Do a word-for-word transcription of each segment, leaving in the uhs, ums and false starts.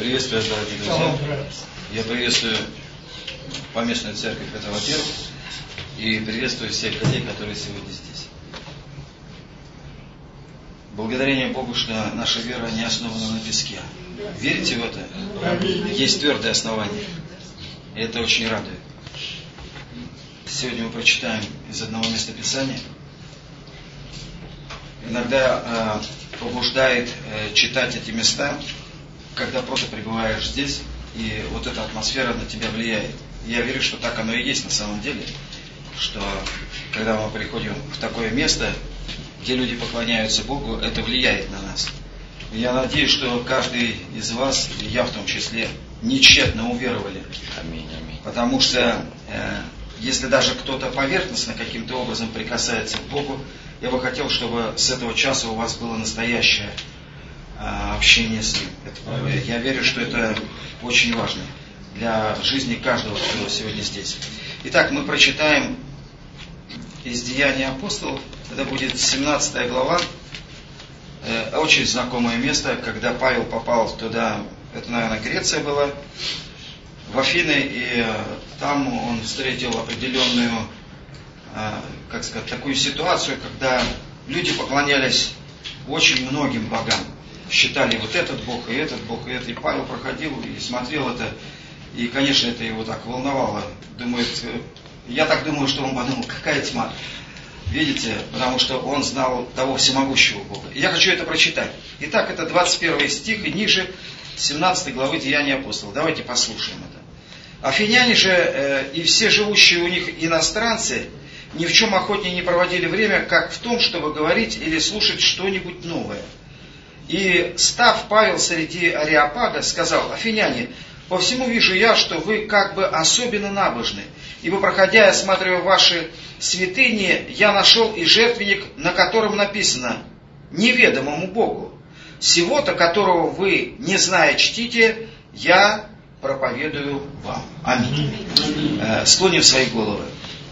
Приветствую, дорогие друзья. Я приветствую поместную церковь, это во-первых, и приветствую всех людей, которые сегодня здесь. Благодарение Богу, что наша вера не основана на песке. Верите в это? Есть твердое основание. И это очень радует. Сегодня мы прочитаем из одного места Писания. Иногда э, побуждает э, читать эти места, когда просто пребываешь здесь, и вот эта атмосфера на тебя влияет. Я верю, что так оно и есть на самом деле, что когда мы приходим в такое место, где люди поклоняются Богу, это влияет на нас. Я надеюсь, что каждый из вас, и я в том числе, нечетно уверовали. Аминь, аминь. Потому что э, если даже кто-то поверхностно каким-то образом прикасается к Богу, я бы хотел, чтобы с этого часа у вас было настоящее э, общение с Ним. Это, я верю, что это очень важно для жизни каждого, кто сегодня здесь. Итак, мы прочитаем из Деяний апостолов. Это будет семнадцатая глава. Э, очень знакомое место, когда Павел попал туда, это, наверное, Греция была, в Афины, и э, там он встретил определенную, э, как сказать, такую ситуацию, когда люди поклонялись очень многим богам. Считали вот этот бог, и этот бог, и этот. И Павел проходил и смотрел это, и, конечно, это его так волновало. Думает, я так думаю, что он подумал, какая тьма. Видите, потому что он знал того всемогущего Бога. И я хочу это прочитать. Итак, это двадцать первый стих и ниже семнадцатой главы Деяний апостолов. Давайте послушаем это. Афиняне же э, и все живущие у них иностранцы ни в чем охотнее не проводили время, как в том, чтобы говорить или слушать что-нибудь новое. И, став Павел среди Ареопага, сказал: афиняне, по всему вижу я, что вы как бы особенно набожны, ибо, проходя и осматривая ваши святыни, я нашел и жертвенник, на котором написано «неведомому Богу». Сего-то, которого вы, не зная, чтите, я проповедую вам. Аминь. Э, склоним свои головы.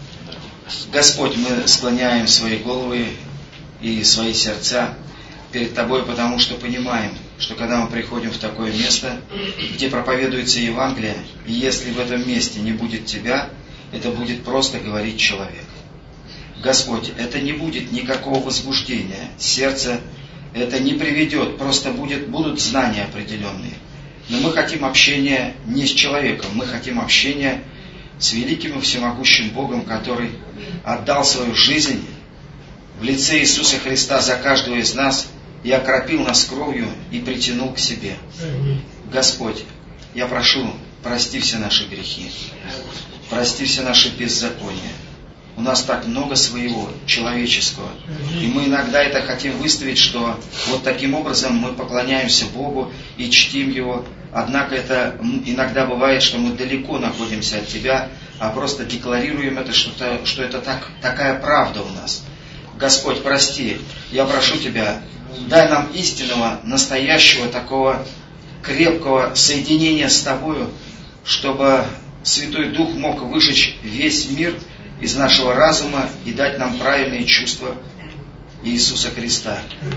Господь, мы склоняем свои головы и свои сердца перед Тобой, потому что понимаем, что когда мы приходим в такое место, где проповедуется Евангелие, и если в этом месте не будет Тебя, это будет просто говорить человек. Господь, это не будет никакого возбуждения, сердце это не приведет, просто будет, будут знания определенные. Но мы хотим общения не с человеком, мы хотим общения с великим и всемогущим Богом, который отдал свою жизнь в лице Иисуса Христа за каждого из нас и окропил нас кровью и притянул к себе. Господь, я прошу, прости все наши грехи, прости все наши беззакония. У нас так много своего, человеческого. И мы иногда это хотим выставить, что вот таким образом мы поклоняемся Богу и чтим Его. Однако это иногда бывает, что мы далеко находимся от Тебя, а просто декларируем это, что, что это так, такая правда у нас. Господь, прости, я прошу Тебя, дай нам истинного, настоящего, такого крепкого соединения с Тобою, чтобы Святой Дух мог выжечь весь мир из нашего разума и дать нам правильные чувства Иисуса Христа.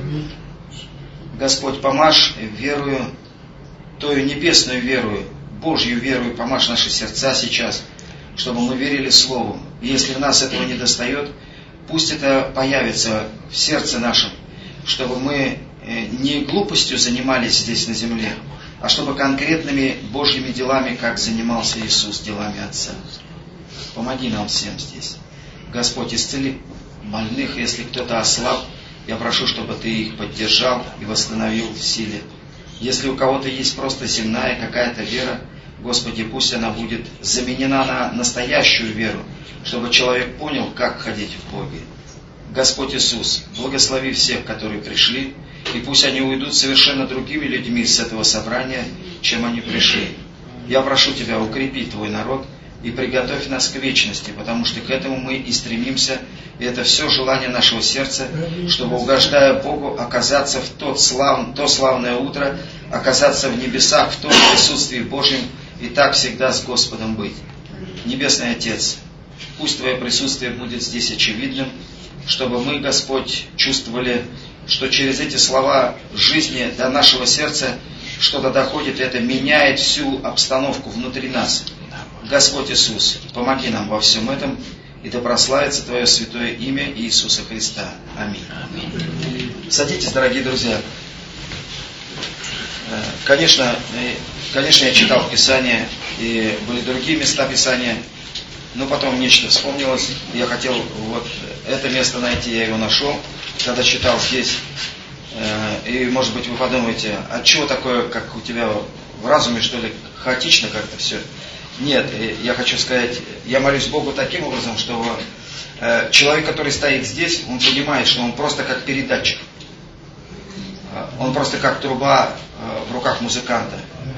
Господь, помажь верою, тою небесную верою, Божью верою, помажь наши сердца сейчас, чтобы мы верили Слову. И если в нас этого не достает, пусть это появится в сердце нашем, чтобы мы не глупостью занимались здесь на земле, а чтобы конкретными Божьими делами, как занимался Иисус делами Отца. Помоги нам всем здесь. Господь, исцели больных, если кто-то ослаб, я прошу, чтобы Ты их поддержал и восстановил в силе. Если у кого-то есть просто земная какая-то вера, Господи, пусть она будет заменена на настоящую веру, чтобы человек понял, как ходить в Боге. Господь Иисус, благослови всех, которые пришли, и пусть они уйдут совершенно другими людьми с этого собрания, чем они пришли. Я прошу Тебя, укрепи Твой народ и приготовь нас к вечности, потому что к этому мы и стремимся, и это все желание нашего сердца, чтобы, угождая Богу, оказаться в тот слав... то славное утро, оказаться в небесах, в том присутствии Божьем, и так всегда с Господом быть. Небесный Отец, пусть Твое присутствие будет здесь очевидным, чтобы мы, Господь, чувствовали, что через эти слова жизни до нашего сердца что-то доходит, это меняет всю обстановку внутри нас. Господь Иисус, помоги нам во всем этом, и да прославится Твое святое имя Иисуса Христа. Аминь. Аминь. Садитесь, дорогие друзья. Конечно, конечно, я читал Писание, и были другие места Писания, но потом нечто вспомнилось. Я хотел вот это место найти, я его нашел, когда читал здесь. И, может быть, вы подумаете, а чего такое, как у тебя в разуме, что ли, хаотично как-то все? Нет, я хочу сказать, я молюсь Богу таким образом, что человек, который стоит здесь, он понимает, что он просто как передатчик. Он просто как труба в руках музыканта.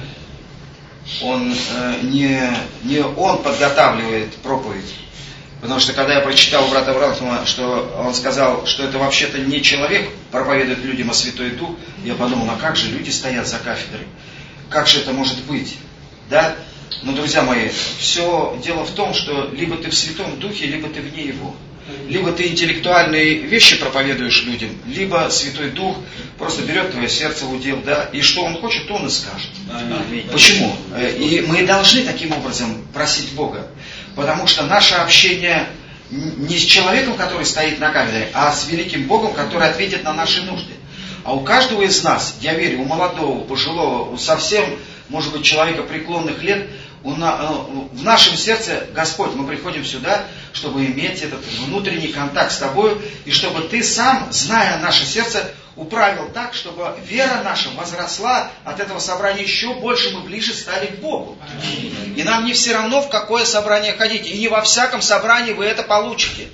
Он не, не он подготавливает проповедь. Потому что когда я прочитал у брата Бранхама, что он сказал, что это вообще-то не человек проповедует людям, а Святой Дух, я подумал, а как же люди стоят за кафедрой? Как же это может быть? Да? Но, друзья мои, все дело в том, что либо ты в Святом Духе, либо ты вне Его. Либо ты интеллектуальные вещи проповедуешь людям, либо Святой Дух просто берет твое сердце в удел, да, и что Он хочет, то Он и скажет. Почему? И мы должны таким образом просить Бога, потому что наше общение не с человеком, который стоит на кафедре, а с великим Богом, который ответит на наши нужды. А у каждого из нас, я верю, у молодого, у пожилого, у совсем, может быть, человека преклонных лет, в нашем сердце, Господь, мы приходим сюда, чтобы иметь этот внутренний контакт с Тобою, и чтобы Ты сам, зная наше сердце, управил так, чтобы вера наша возросла от этого собрания еще больше, мы ближе стали к Богу. И нам не все равно, в какое собрание ходить, и не во всяком собрании вы это получите.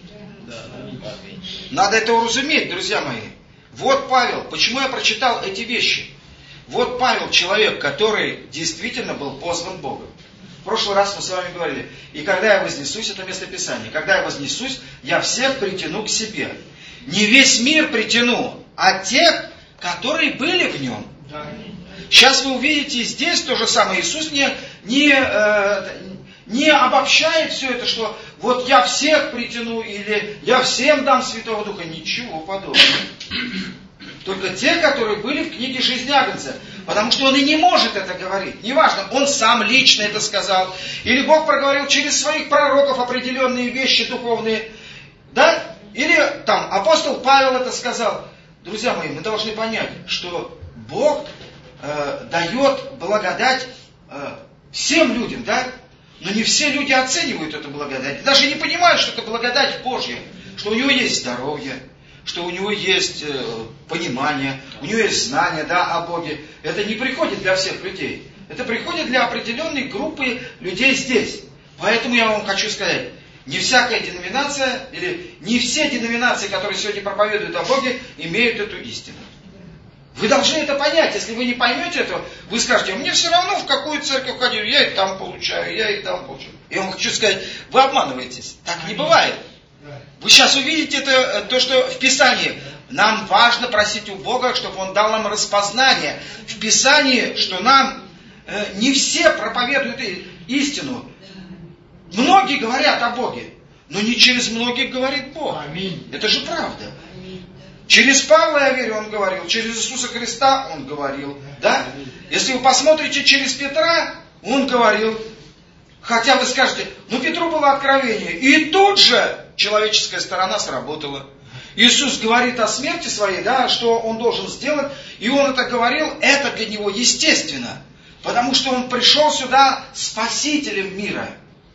Надо это уразуметь, друзья мои. Вот Павел, почему я прочитал эти вещи? Вот Павел, человек, который действительно был позван Богом. В прошлый раз мы с вами говорили, и когда я вознесусь, это местописание, когда я вознесусь, я всех притяну к себе. Не весь мир притяну, а тех, которые были в нем. Сейчас вы увидите здесь то же самое. Иисус не, не, э, не обобщает все это, что вот я всех притяну, или я всем дам Святого Духа. Ничего подобного. Только те, которые были в книге жизни Агнца. Потому что он и не может это говорить. Неважно, он сам лично это сказал. Или Бог проговорил через своих пророков определенные вещи духовные. Да? Или там апостол Павел это сказал. Друзья мои, мы должны понять, что Бог э, дает благодать э, всем людям, да? Но не все люди оценивают эту благодать. Даже не понимают, что это благодать Божья. Что у него есть здоровье, что у него есть э, понимание, у него есть знание, да, о Боге. Это не приходит для всех людей. Это приходит для определенной группы людей здесь. Поэтому я вам хочу сказать, не всякая деноминация, или не все деноминации, которые сегодня проповедуют о Боге, имеют эту истину. Вы должны это понять. Если вы не поймете этого, вы скажете, мне все равно в какую церковь ходил, я и там получаю, я и там получаю. Я вам хочу сказать, вы обманываетесь. Так не бывает. Вы сейчас увидите это, то, что в Писании. Нам важно просить у Бога, чтобы Он дал нам распознание. В Писании, что нам э, не все проповедуют истину. Многие говорят о Боге, но не через многих говорит Бог. Аминь. Это же правда. Аминь. Через Павла, я верю, он говорил. Через Иисуса Христа он говорил. Да? Если вы посмотрите через Петра, он говорил. Хотя вы скажете, ну Петру было откровение. И тут же человеческая сторона сработала. Иисус говорит о смерти своей, да, что Он должен сделать. И Он это говорил, это для Него естественно. Потому что Он пришел сюда спасителем мира.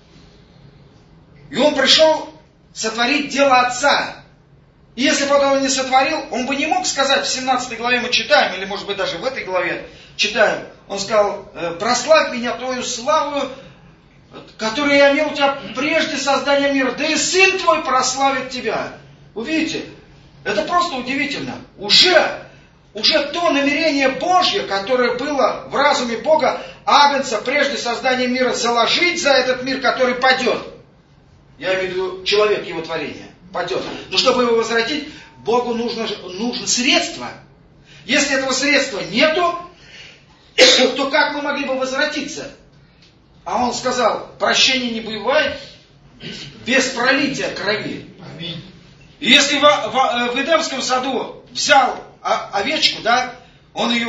И Он пришел сотворить дело Отца. И если бы Он не сотворил, Он бы не мог сказать, в семнадцатой главе мы читаем, или может быть даже в этой главе читаем, Он сказал, прославь меня Твою славу, которую я имел у Тебя прежде создания мира, да и Сын Твой прославит Тебя. Вы видите, это просто удивительно. Уже, уже то намерение Божье, которое было в разуме Бога, Агнца, прежде создания мира, заложить за этот мир, который падет. Я имею в виду человек, его творение, падет. Но чтобы его возвратить, Богу нужно, нужно средство. Если этого средства нету, то как мы могли бы возвратиться? А он сказал, прощения не бывает без пролития крови. Аминь. И если в, в, в Эдемском саду взял овечку, да, он ее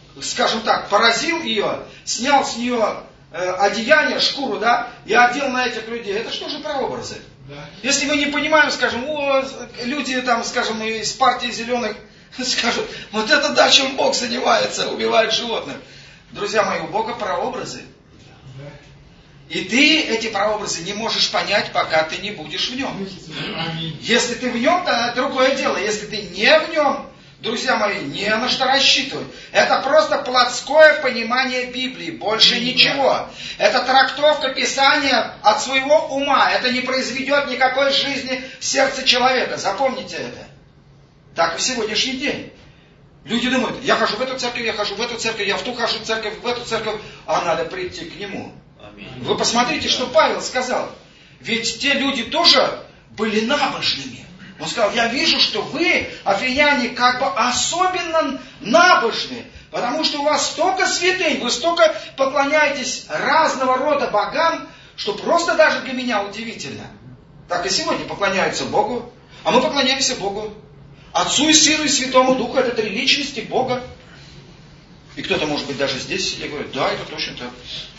скажем так, поразил ее, снял с нее э, одеяние, шкуру, да, и одел на этих людей. Это что же прообразы? Да. Если мы не понимаем, скажем, о, люди там, скажем, из партии зеленых скажут, вот это да, чем Бог занимается, убивает животных. Друзья мои, у Бога прообразы. И ты эти прообразы не можешь понять, пока ты не будешь в нем. Если ты в нем, то другое дело. Если ты не в нем, друзья мои, не на что рассчитывать. Это просто плотское понимание Библии, больше ничего. Это трактовка Писания от своего ума. Это не произведет никакой жизни в сердце человека. Запомните это. Так и в сегодняшний день. Люди думают, я хожу в эту церковь, я хожу в эту церковь, я в ту хожу в церковь, в эту церковь, а надо прийти к Нему. Вы посмотрите, что Павел сказал. Ведь те люди тоже были набожными. Он сказал, я вижу, что вы, афиняне, как бы особенно набожны. Потому что у вас столько святынь, вы столько поклоняетесь разного рода богам, что просто даже для меня удивительно. Так и сегодня поклоняются Богу, а мы поклоняемся Богу. Отцу и Сыну и Святому Духу, это три личности Бога. И кто-то, может быть, даже здесь сидит и говорит, да, это точно так.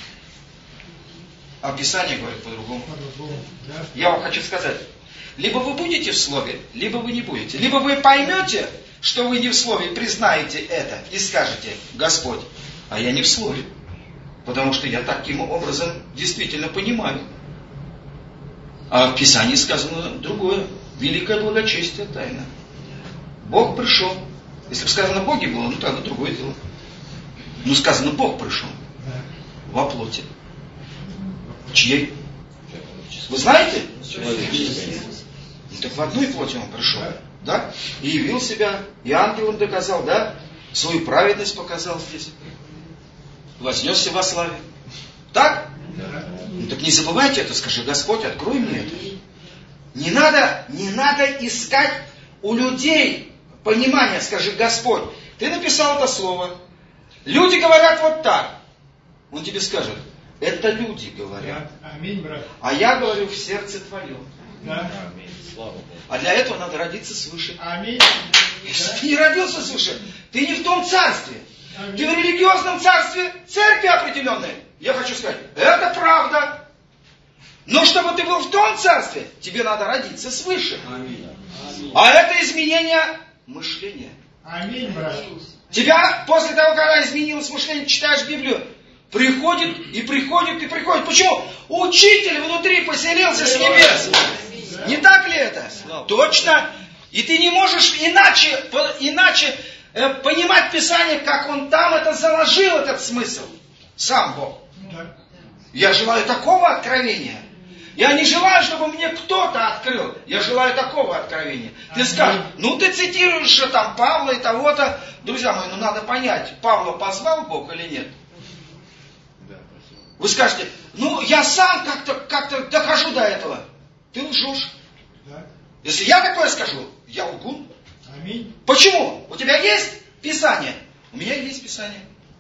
А Писание говорит по-другому. Я вам хочу сказать, либо вы будете в Слове, либо вы не будете. Либо вы поймете, что вы не в Слове, и признаете это, и скажете, Господь, а я не в Слове. Потому что я таким образом действительно понимаю. А в Писании сказано другое. Великое благочестие тайна. Бог пришел. Если бы сказано Боге было, ну тогда другое дело. Ну сказано Бог пришел. Во плоти. Чьей? Вы знаете? Ну, так в одной плоти он пришел. Да? И явил себя, и ангелам доказал, да? Свою праведность показал здесь. Вознесся во славе. Так? Ну так не забывайте это, скажи, Господь, открой мне это. Не надо, не надо искать у людей понимания, скажи, Господь, ты написал это слово. Люди говорят вот так. Он тебе скажет, это люди говорят. Аминь, брат. А я говорю в сердце твоем. Да. А для этого надо родиться свыше. Аминь. Если ты не родился свыше, ты не в том царстве. Аминь. Ты в религиозном царстве церкви определенной. Я хочу сказать, это правда. Но чтобы ты был в том царстве, тебе надо родиться свыше. Аминь. А это изменение мышления. Аминь, брат. Тебя после того, когда изменилось мышление, читаешь Библию, приходит и приходит и приходит. Почему? Учитель внутри поселился с небес. Не так ли это? Точно. И ты не можешь иначе, иначе э, понимать Писание, как он там это заложил, этот смысл. Сам Бог. Я желаю такого откровения. Я не желаю, чтобы мне кто-то открыл. Я желаю такого откровения. Ты скажешь, ну ты цитируешь же там Павла и того-то. Друзья мои, ну надо понять, Павла позвал Бог или нет? Вы скажете, ну я сам как-то как-то дохожу до этого. Ты лжешь. Если я такое скажу, я лгу. Аминь. Почему? У тебя есть Писание? У меня есть Писание.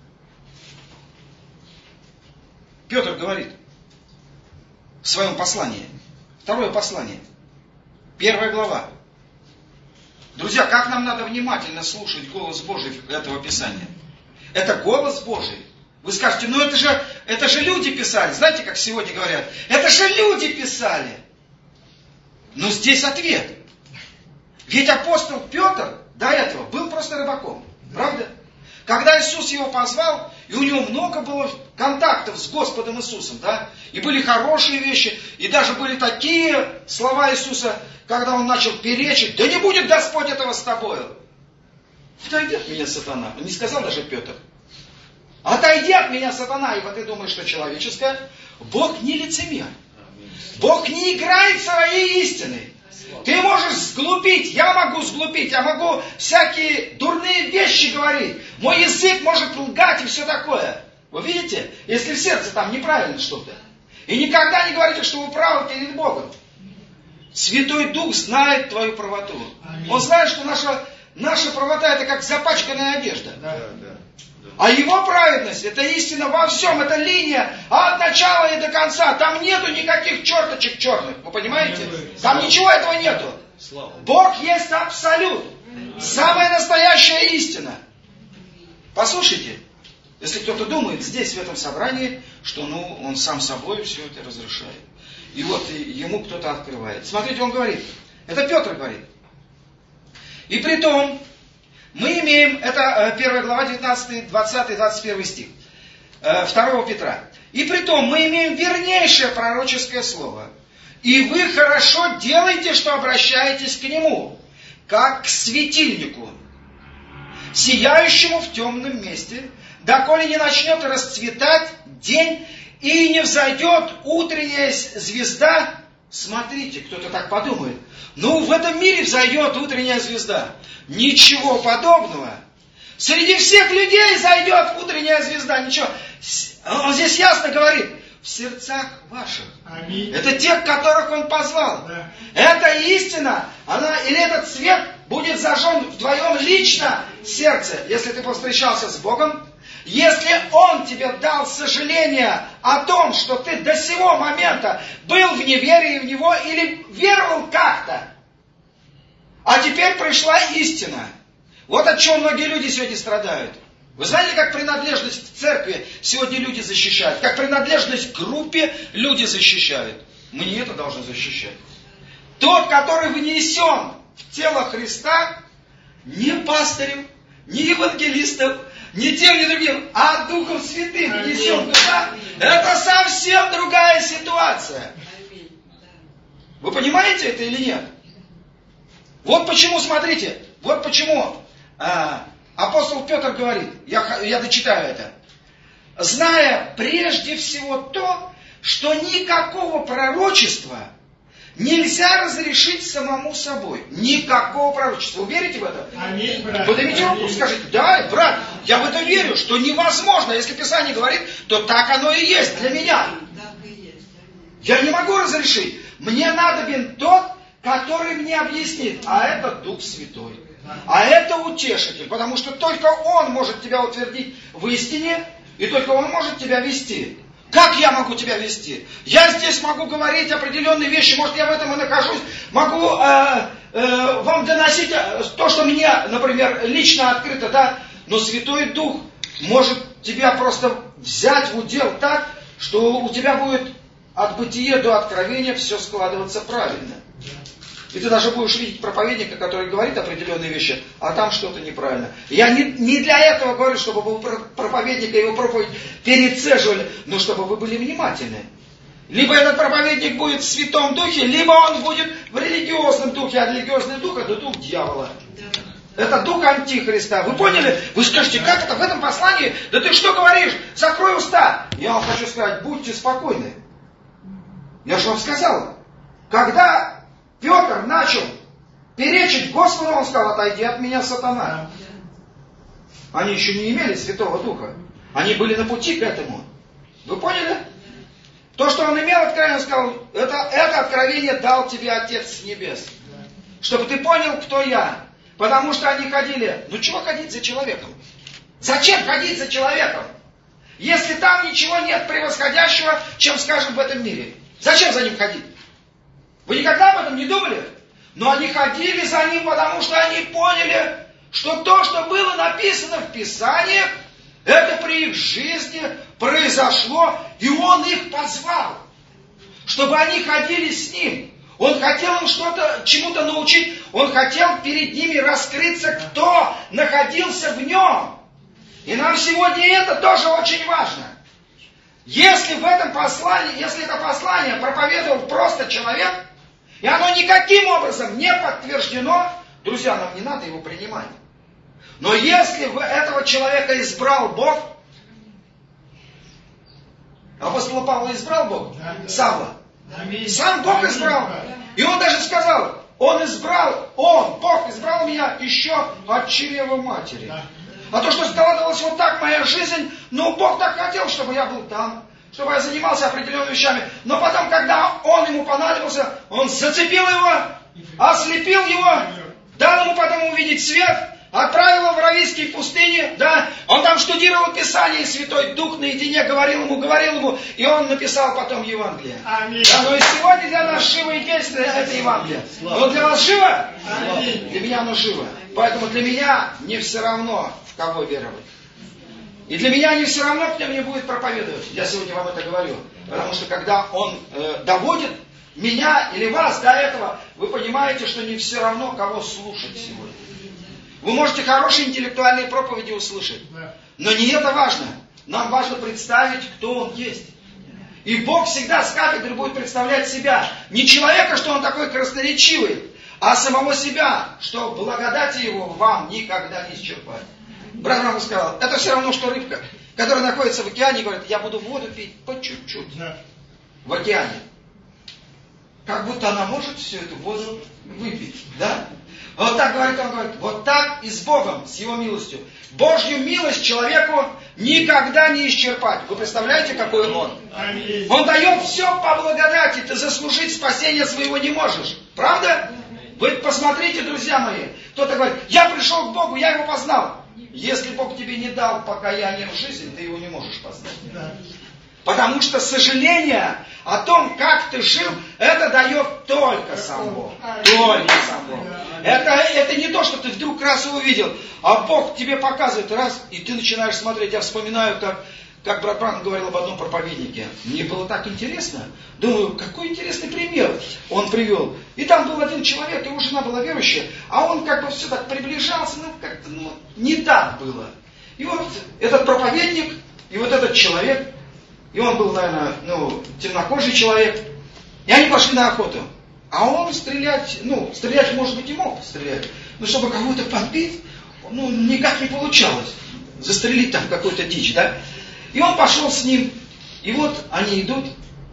Петр говорит в своем послании, второе послание, первая глава. Друзья, как нам надо внимательно слушать голос Божий этого Писания? Это голос Божий. Вы скажете, ну это же, это же люди писали. Знаете, как сегодня говорят? Это же люди писали. Но здесь ответ. Ведь апостол Петр до этого был просто рыбаком. Правда? Когда Иисус его позвал, и у него много было контактов с Господом Иисусом, да, и были хорошие вещи, и даже были такие слова Иисуса, когда он начал перечить, да не будет Господь этого с тобою. Отойди от меня, сатана. Он не сказал даже Петр. Отойди от меня, сатана, ибо ты думаешь, что человеческое. Бог не лицемер. Бог не играет своей истиной. Ты можешь сглупить, я могу сглупить, я могу всякие дурные вещи говорить. Мой язык может лгать и все такое. Вы видите, если в сердце там неправильно что-то. И никогда не говорите, что вы правы перед Богом. Святой Дух знает твою правоту. Аминь. Он знает, что наша, наша правота это как запачканная одежда. Да, да. А его праведность, это истина во всем, это линия от начала и до конца. Там нету никаких черточек черных, вы понимаете? Там ничего этого нету. Бог есть абсолют. Самая настоящая истина. Послушайте, если кто-то думает здесь, в этом собрании, что ну, он сам собой все это разрушает. И вот ему кто-то открывает. Смотрите, он говорит. Это Петр говорит. И при том, мы имеем, это первая глава, девятнадцатый, двадцатый, двадцать первый стих, второго Петра. И при том, мы имеем вернейшее пророческое слово. И вы хорошо делаете, что обращаетесь к нему, как к светильнику, сияющему в темном месте, доколе не начнет расцветать день и не взойдет утренняя звезда. Смотрите, кто-то так подумает. Ну, в этом мире взойдет утренняя звезда. Ничего подобного. Среди всех людей зайдет утренняя звезда. Ничего. Он здесь ясно говорит. В сердцах ваших. Аминь. Это тех, которых он позвал. Да. Эта истина, она, или этот свет будет зажжен в твоем лично сердце, если ты повстречался с Богом. Если Он тебе дал сожаление о том, что ты до сего момента был в неверии в Него или веровал как-то, а теперь пришла истина. Вот от чего многие люди сегодня страдают. Вы знаете, как принадлежность к церкви сегодня люди защищают? Как принадлежность к группе люди защищают? Мне это должно защищать. Тот, который внесен в тело Христа, не пастырем, не евангелистом, не тем, ни другим, а Духом Святым внесен туда, это совсем другая ситуация. Вы понимаете это или нет? Вот почему, смотрите, вот почему а, апостол Петр говорит, я, я дочитаю это. Зная прежде всего то, что никакого пророчества нельзя разрешить самому собой. Никакого пророчества. Вы верите в это? Аминь, брат. Поднимите руку, скажите, да, брат, я в это верю, что невозможно. Если Писание говорит, то так оно и есть для меня. Я не могу разрешить. Мне надобен тот, который мне объяснит. А это Дух Святой. А это утешитель. Потому что только Он может тебя утвердить в истине, и только Он может тебя вести. Как я могу тебя вести? Я здесь могу говорить определенные вещи, может, я в этом и нахожусь, могу э, э, вам доносить то, что мне, например, лично открыто, да, но Святой Дух может тебя просто взять в удел так, что у тебя будет от бытия до откровения все складываться правильно. И ты даже будешь видеть проповедника, который говорит определенные вещи, а там что-то неправильно. Я не, не для этого говорю, чтобы вы проповедника и его проповедь перецеживали, но чтобы вы были внимательны. Либо этот проповедник будет в Святом Духе, либо он будет в религиозном духе, а религиозный дух это дух дьявола. Это дух Антихриста. Вы поняли? Вы скажете, как это в этом послании? Да ты что говоришь? Закрой уста. Я вам хочу сказать, будьте спокойны. Я же вам сказал, когда Петр начал перечить Господу, он сказал, отойди от меня, сатана. Они еще не имели Святого Духа. Они были на пути к этому. Вы поняли? То, что он имел откровение, он сказал, это, это откровение дал тебе Отец с небес. Чтобы ты понял, кто я. Потому что они ходили. Ну чего ходить за человеком? Зачем ходить за человеком? Если там ничего нет превосходящего, чем, скажем, в этом мире. Зачем за ним ходить? Вы никогда об этом не думали? Но они ходили за ним, потому что они поняли, что то, что было написано в Писаниях, это при их жизни произошло, и Он их позвал, чтобы они ходили с Ним. Он хотел им что-то, чему-то научить, Он хотел перед ними раскрыться, кто находился в Нем. И нам сегодня это тоже очень важно. Если в этом послании, если это послание проповедовал просто человек, и оно никаким образом не подтверждено, друзья, нам не надо его принимать. Но если этого человека избрал Бог, апостола Павла избрал Бог, Савла, сам Бог избрал. И он даже сказал, он избрал, он, Бог избрал меня еще от чрева матери. А то, что складывалась вот так моя жизнь, ну Бог так хотел, чтобы я был там, чтобы я занимался определенными вещами. Но потом, когда он ему понадобился, он зацепил его, ослепил его, дал ему потом увидеть свет, отправил его в Аравийские пустыни, да, он там штудировал Писание, и Святой Дух наедине говорил ему, говорил ему, и он написал потом Евангелие. Аминь. Да, но и сегодня для нас живо и действенно это Евангелие. Но для вас живо? Аминь. Для меня оно живо. Поэтому для меня не все равно, в кого веровать. И для меня они все равно к ним не будут проповедовать. Я сегодня вам это говорю. Потому что когда он э, доводит меня или вас до этого, вы понимаете, что не все равно, кого слушать сегодня. Вы можете хорошие интеллектуальные проповеди услышать. Но не это важно. Нам важно представить, кто он есть. И Бог всегда с кафедры будет представлять себя. Не человека, что он такой красноречивый, а самого себя, что благодати его вам никогда не исчерпать. Брат Рамон сказал, это все равно, что рыбка, которая находится в океане и говорит, я буду воду пить по чуть-чуть. Да. В океане. Как будто она может всю эту воду выпить. Да? Вот так говорит он, говорит, вот так и с Богом, с Его милостью. Божью милость человеку никогда не исчерпать. Вы представляете, какой он? Он дает все по благодати. Ты заслужить спасение своего не можешь. Правда? Вы посмотрите, друзья мои. Кто-то говорит, я пришел к Богу, я Его познал. Если Бог тебе не дал покаяния в жизнь, ты Его не можешь познать. Потому что сожаление о том, как ты жил, это дает только сам Бог. Только сам Бог. Это, это не то, что ты вдруг раз увидел, а Бог тебе показывает раз, и ты начинаешь смотреть. Я вспоминаю, как, как брат Бранхам говорил об одном проповеднике. Мне было так интересно. Думаю, какой интересный пример он привел. И там был один человек, его жена была верующая, а он как бы все так приближался, ну как-то ну, не так было. И вот этот проповедник, и вот этот человек, и он был, наверное, ну, темнокожий человек. И они пошли на охоту. А он стрелять, ну, стрелять, может быть, и мог стрелять. Но чтобы кого-то подбить, ну, никак не получалось. Застрелить там какую-то дичь, да? И он пошел с ним. И вот они идут,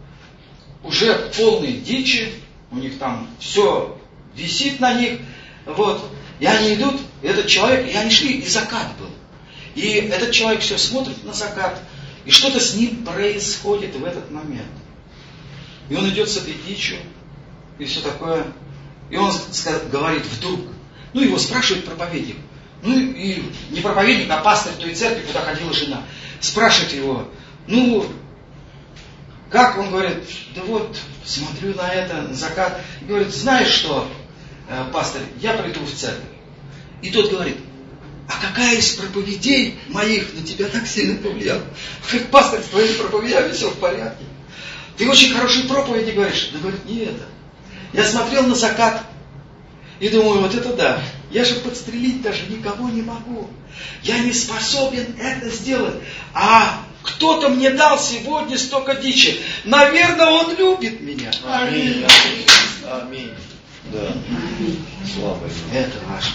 уже полные дичи. У них там все висит на них. Вот. И они идут, и этот человек, и они шли, и закат был. И этот человек все смотрит на закат. И что-то с ним происходит в этот момент. И он идет с этой дичью, и все такое. И он говорит вдруг, ну его спрашивает проповедник. Ну и не проповедник, а пастор той церкви, куда ходила жена. Спрашивает его, ну, как? Он говорит, да вот, смотрю на это, на закат. И говорит, знаешь что, пастор, я приду в церковь. И тот говорит, а какая из проповедей моих на тебя так сильно повлияла? Как пастор, с твоими проповедями все в порядке. Ты очень хорошие проповеди говоришь. Да говорит, не это. Я смотрел на закат и думаю, вот это да. Я же подстрелить даже никого не могу. Я не способен это сделать. А кто-то мне дал сегодня столько дичи. Наверное, он любит меня. Аминь. Аминь. Да. Слава Ему. Это важно.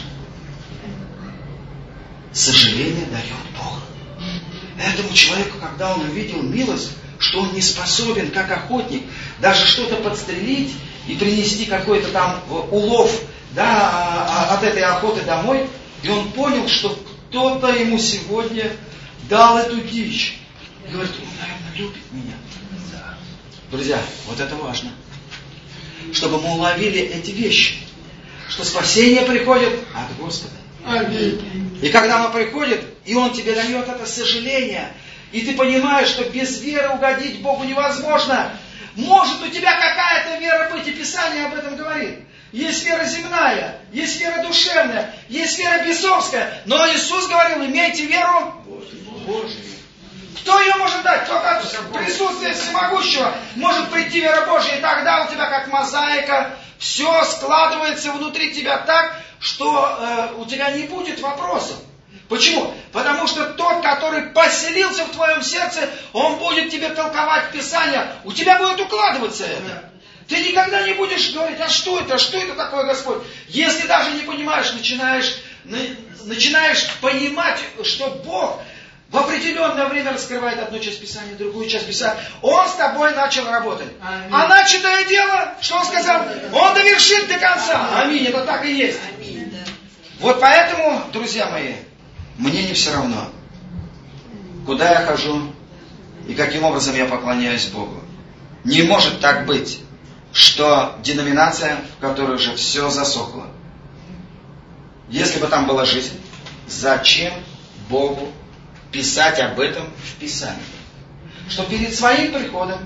Сожаление дает Бог. Этому человеку, когда он увидел милость, что он не способен, как охотник, даже что-то подстрелить и принести какой-то там улов, да, от этой охоты домой, и он понял, что кто-то ему сегодня дал эту дичь. И говорит, он, наверное, любит меня. Друзья, вот это важно. Чтобы мы уловили эти вещи. Что спасение приходит от Господа. Аминь. И когда оно приходит, и Он тебе дает это сожаление, и ты понимаешь, что без веры угодить Богу невозможно. Может у тебя какая-то вера быть, и Писание об этом говорит. Есть вера земная, есть вера душевная, есть вера бесовская. Но Иисус говорил, имейте веру Божию. Кто ее может дать? Только присутствие всемогущего может прийти вера Божия, и тогда у тебя как мозаика все складывается внутри тебя так, что э, у тебя не будет вопросов. Почему? Потому что тот, который поселился в твоем сердце, он будет тебе толковать Писание. У тебя будет укладываться это. Ты никогда не будешь говорить, а что это, что это такое, Господь? Если даже не понимаешь, начинаешь, начинаешь понимать, что Бог в определенное время раскрывает одну часть Писания, другую часть Писания. Он с тобой начал работать. Аминь. А начатое дело, что он сказал? Он довершит до конца. Аминь, это так и есть. Аминь, да. Вот поэтому, друзья мои, мне не все равно, куда я хожу и каким образом я поклоняюсь Богу. Не может так быть, что деноминация, в которой уже все засохло. Если бы там была жизнь, зачем Богу писать об этом в Писании? Что перед своим приходом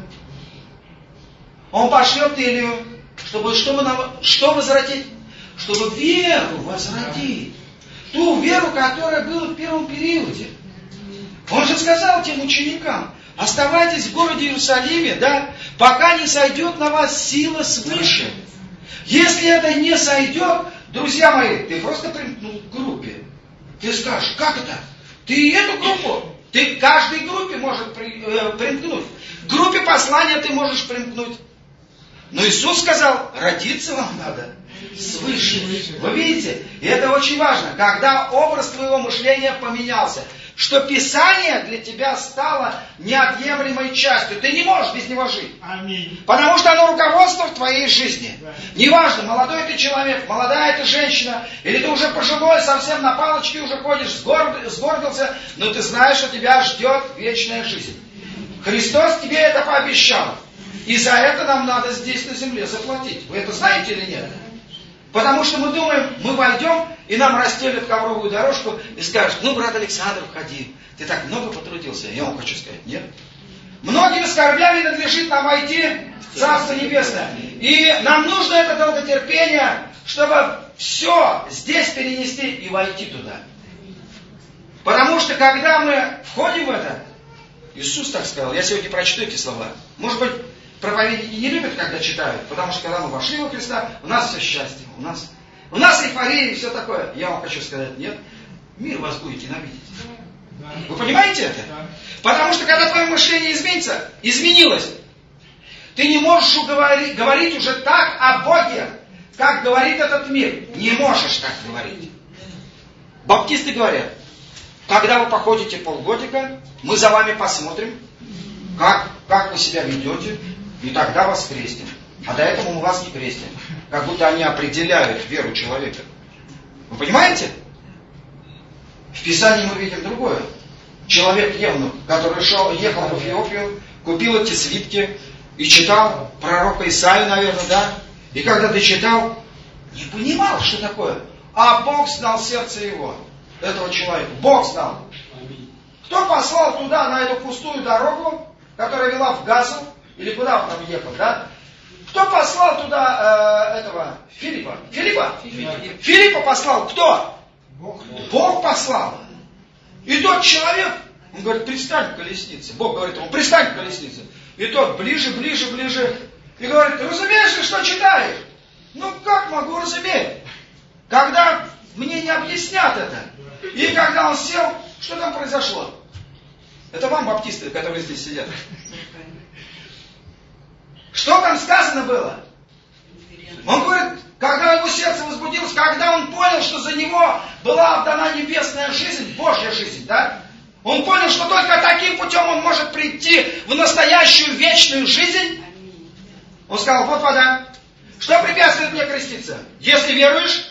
Он пошлет Илью, чтобы что, что возвратить? Чтобы веру возвратить. Ту веру, которая была в первом периоде. Он же сказал тем ученикам, оставайтесь в городе Иерусалиме, да, пока не сойдет на вас сила свыше. Если это не сойдет, друзья мои, ты просто примкнул к группе. Ты скажешь, как это? Ты и эту группу, ты к каждой группе можешь при, э, примкнуть. К группе послания ты можешь примкнуть. Но Иисус сказал, родиться вам надо свыше. Вы видите? И это очень важно, когда образ твоего мышления поменялся, что Писание для тебя стало неотъемлемой частью. Ты не можешь без него жить. Аминь. Потому что оно руководство в твоей жизни. Да. Неважно, молодой ты человек, молодая ты женщина, или ты уже пожилой, совсем на палочке уже ходишь, сгорб... сгорбился, но ты знаешь, что тебя ждет вечная жизнь. Христос тебе это пообещал. И за это нам надо здесь на земле заплатить. Вы это знаете или нет? Потому что мы думаем, мы войдем, и нам расстелят ковровую дорожку и скажут, ну, брат Александр, входи, ты так много потрудился. Я вам хочу сказать, нет. Многими скорбями надлежит нам войти в Царство Небесное. И нам нужно это долготерпение, чтобы все здесь перенести и войти туда. Потому что когда мы входим в это, Иисус так сказал, я сегодня прочту эти слова. Может быть, проповедники не любят, когда читают, потому что когда мы вошли во Христа, у нас все счастье, у нас, у нас эйфория и все такое. Я вам хочу сказать, нет, мир вас будет ненавидеть. Вы понимаете это? Потому что когда твое мышление изменится, изменилось, ты не можешь уговорить, говорить уже так о Боге, как говорит этот мир. Не можешь так говорить. Баптисты говорят, когда вы походите полгодика, мы за вами посмотрим, как, как вы себя ведете, и тогда вас крестим. А до этого мы вас не крестим. Как будто они определяют веру человека. Вы понимаете? В Писании мы видим другое. Человек-евнух, который шел, ехал в Эфиопию, купил эти свитки и читал пророка Исаию, наверное, да? И когда ты читал, не понимал, что такое. А Бог знал сердце его, этого человека. Бог знал. Кто послал туда, на эту пустую дорогу, которая вела в Газу, или куда он там ехал, да? Кто послал туда э, этого Филиппа? Филиппа? Филиппа. Филиппа послал кто? Бог. Бог послал. И тот человек, он говорит, пристань к колеснице. Бог говорит ему, пристань к колеснице. И тот ближе, ближе, ближе. И говорит, разумеешь ли, что читаешь? Ну как могу разуметь? Когда мне не объяснят это. И когда он сел, что там произошло? Это вам, баптисты, которые здесь сидят. Что там сказано было? Он говорит, когда его сердце возбудилось, когда он понял, что за него была отдана небесная жизнь, Божья жизнь, да? Он понял, что только таким путем он может прийти в настоящую вечную жизнь. Он сказал, вот вода. Что препятствует мне креститься? Если веруешь,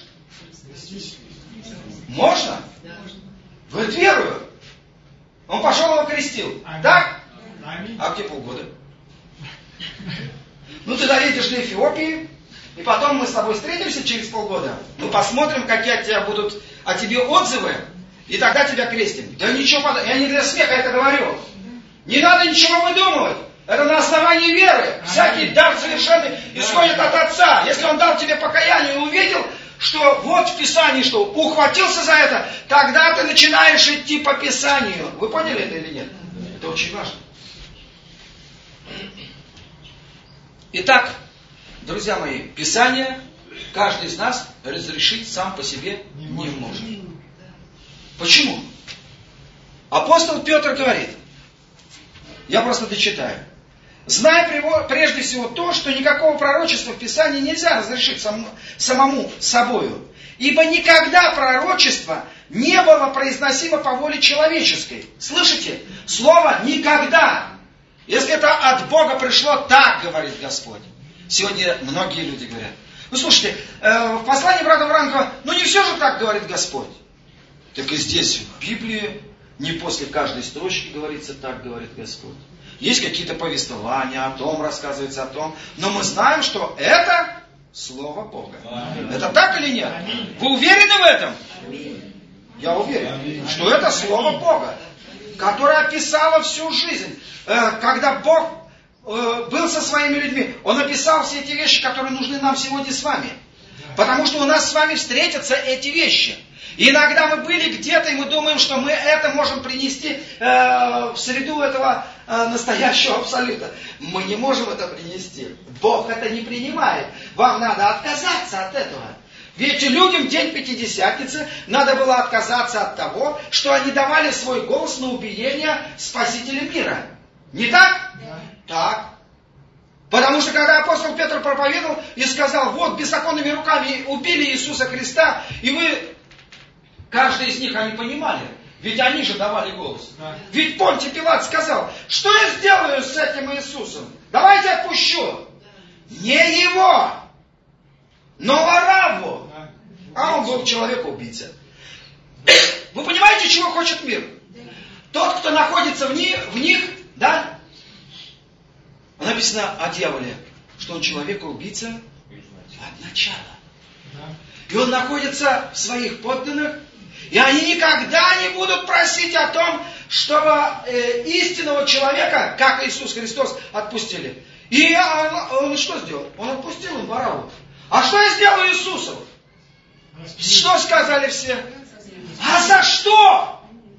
можно. Говорит, верую. Он пошел его крестил. Аминь. Так? Аминь. А где полгода? Ну ты доедешь до Эфиопии, и потом мы с тобой встретимся через полгода. Мы посмотрим, какие от тебя будут о тебе отзывы, и тогда тебя крестим. Да ничего подобного. Я не для смеха это говорю. Не надо ничего выдумывать. Это на основании веры. Всякий дар совершенный исходит от Отца. Если Он дал тебе покаяние и увидел, что вот в Писании, что ухватился за это, тогда ты начинаешь идти по Писанию. Вы поняли это или нет? Это очень важно. Итак, друзья мои, Писание каждый из нас разрешить сам по себе не может. Почему? Апостол Петр говорит, я просто дочитаю. Знай прежде всего то, что никакого пророчества в Писании нельзя разрешить самому, самому собою. Ибо никогда пророчество не было произносимо по воле человеческой. Слышите? Слово «никогда». Если это от Бога пришло, так говорит Господь. Сегодня многие люди говорят. Ну слушайте, э, в послании брата Вранкова, ну не все же так говорит Господь. Так и здесь в Библии не после каждой строчки говорится «так говорит Господь». Есть какие-то повествования о том, рассказывается о том. Но мы знаем, что это Слово Бога. Аминь. Это так или нет? Аминь. Вы уверены в этом? Аминь. Я уверен, Аминь. Что это Слово Бога, которое описало всю жизнь. Когда Бог был со своими людьми, Он описал все эти вещи, которые нужны нам сегодня с вами. Потому что у нас с вами встретятся эти вещи. И иногда мы были где-то, и мы думаем, что мы это можем принести э, в среду этого э, настоящего абсолюта. Мы не можем это принести. Бог это не принимает. Вам надо отказаться от этого. Ведь людям в день Пятидесятницы надо было отказаться от того, что они давали свой голос на убиение Спасителя мира. Не так? Да. Так. Потому что когда апостол Петр проповедовал и сказал, вот беззаконными руками убили Иисуса Христа, и вы, каждый из них, они понимали, ведь они же давали голос. Да. Ведь Понтий Пилат сказал, что я сделаю с этим Иисусом? Давайте отпущу. Не его, но Варавву. Да. А он был человек-убийца. Вы понимаете, чего хочет мир? Тот, кто находится в них, в них, да? Написано о дьяволе, что он человека-убийца от начала. Да. И он находится в своих подданных, и они никогда не будут просить о том, чтобы э, истинного человека, как Иисус Христос, отпустили. И он, он что сделал? Он отпустил им Варавву. А что я сделаю Иисусу? Что сказали все? А за что?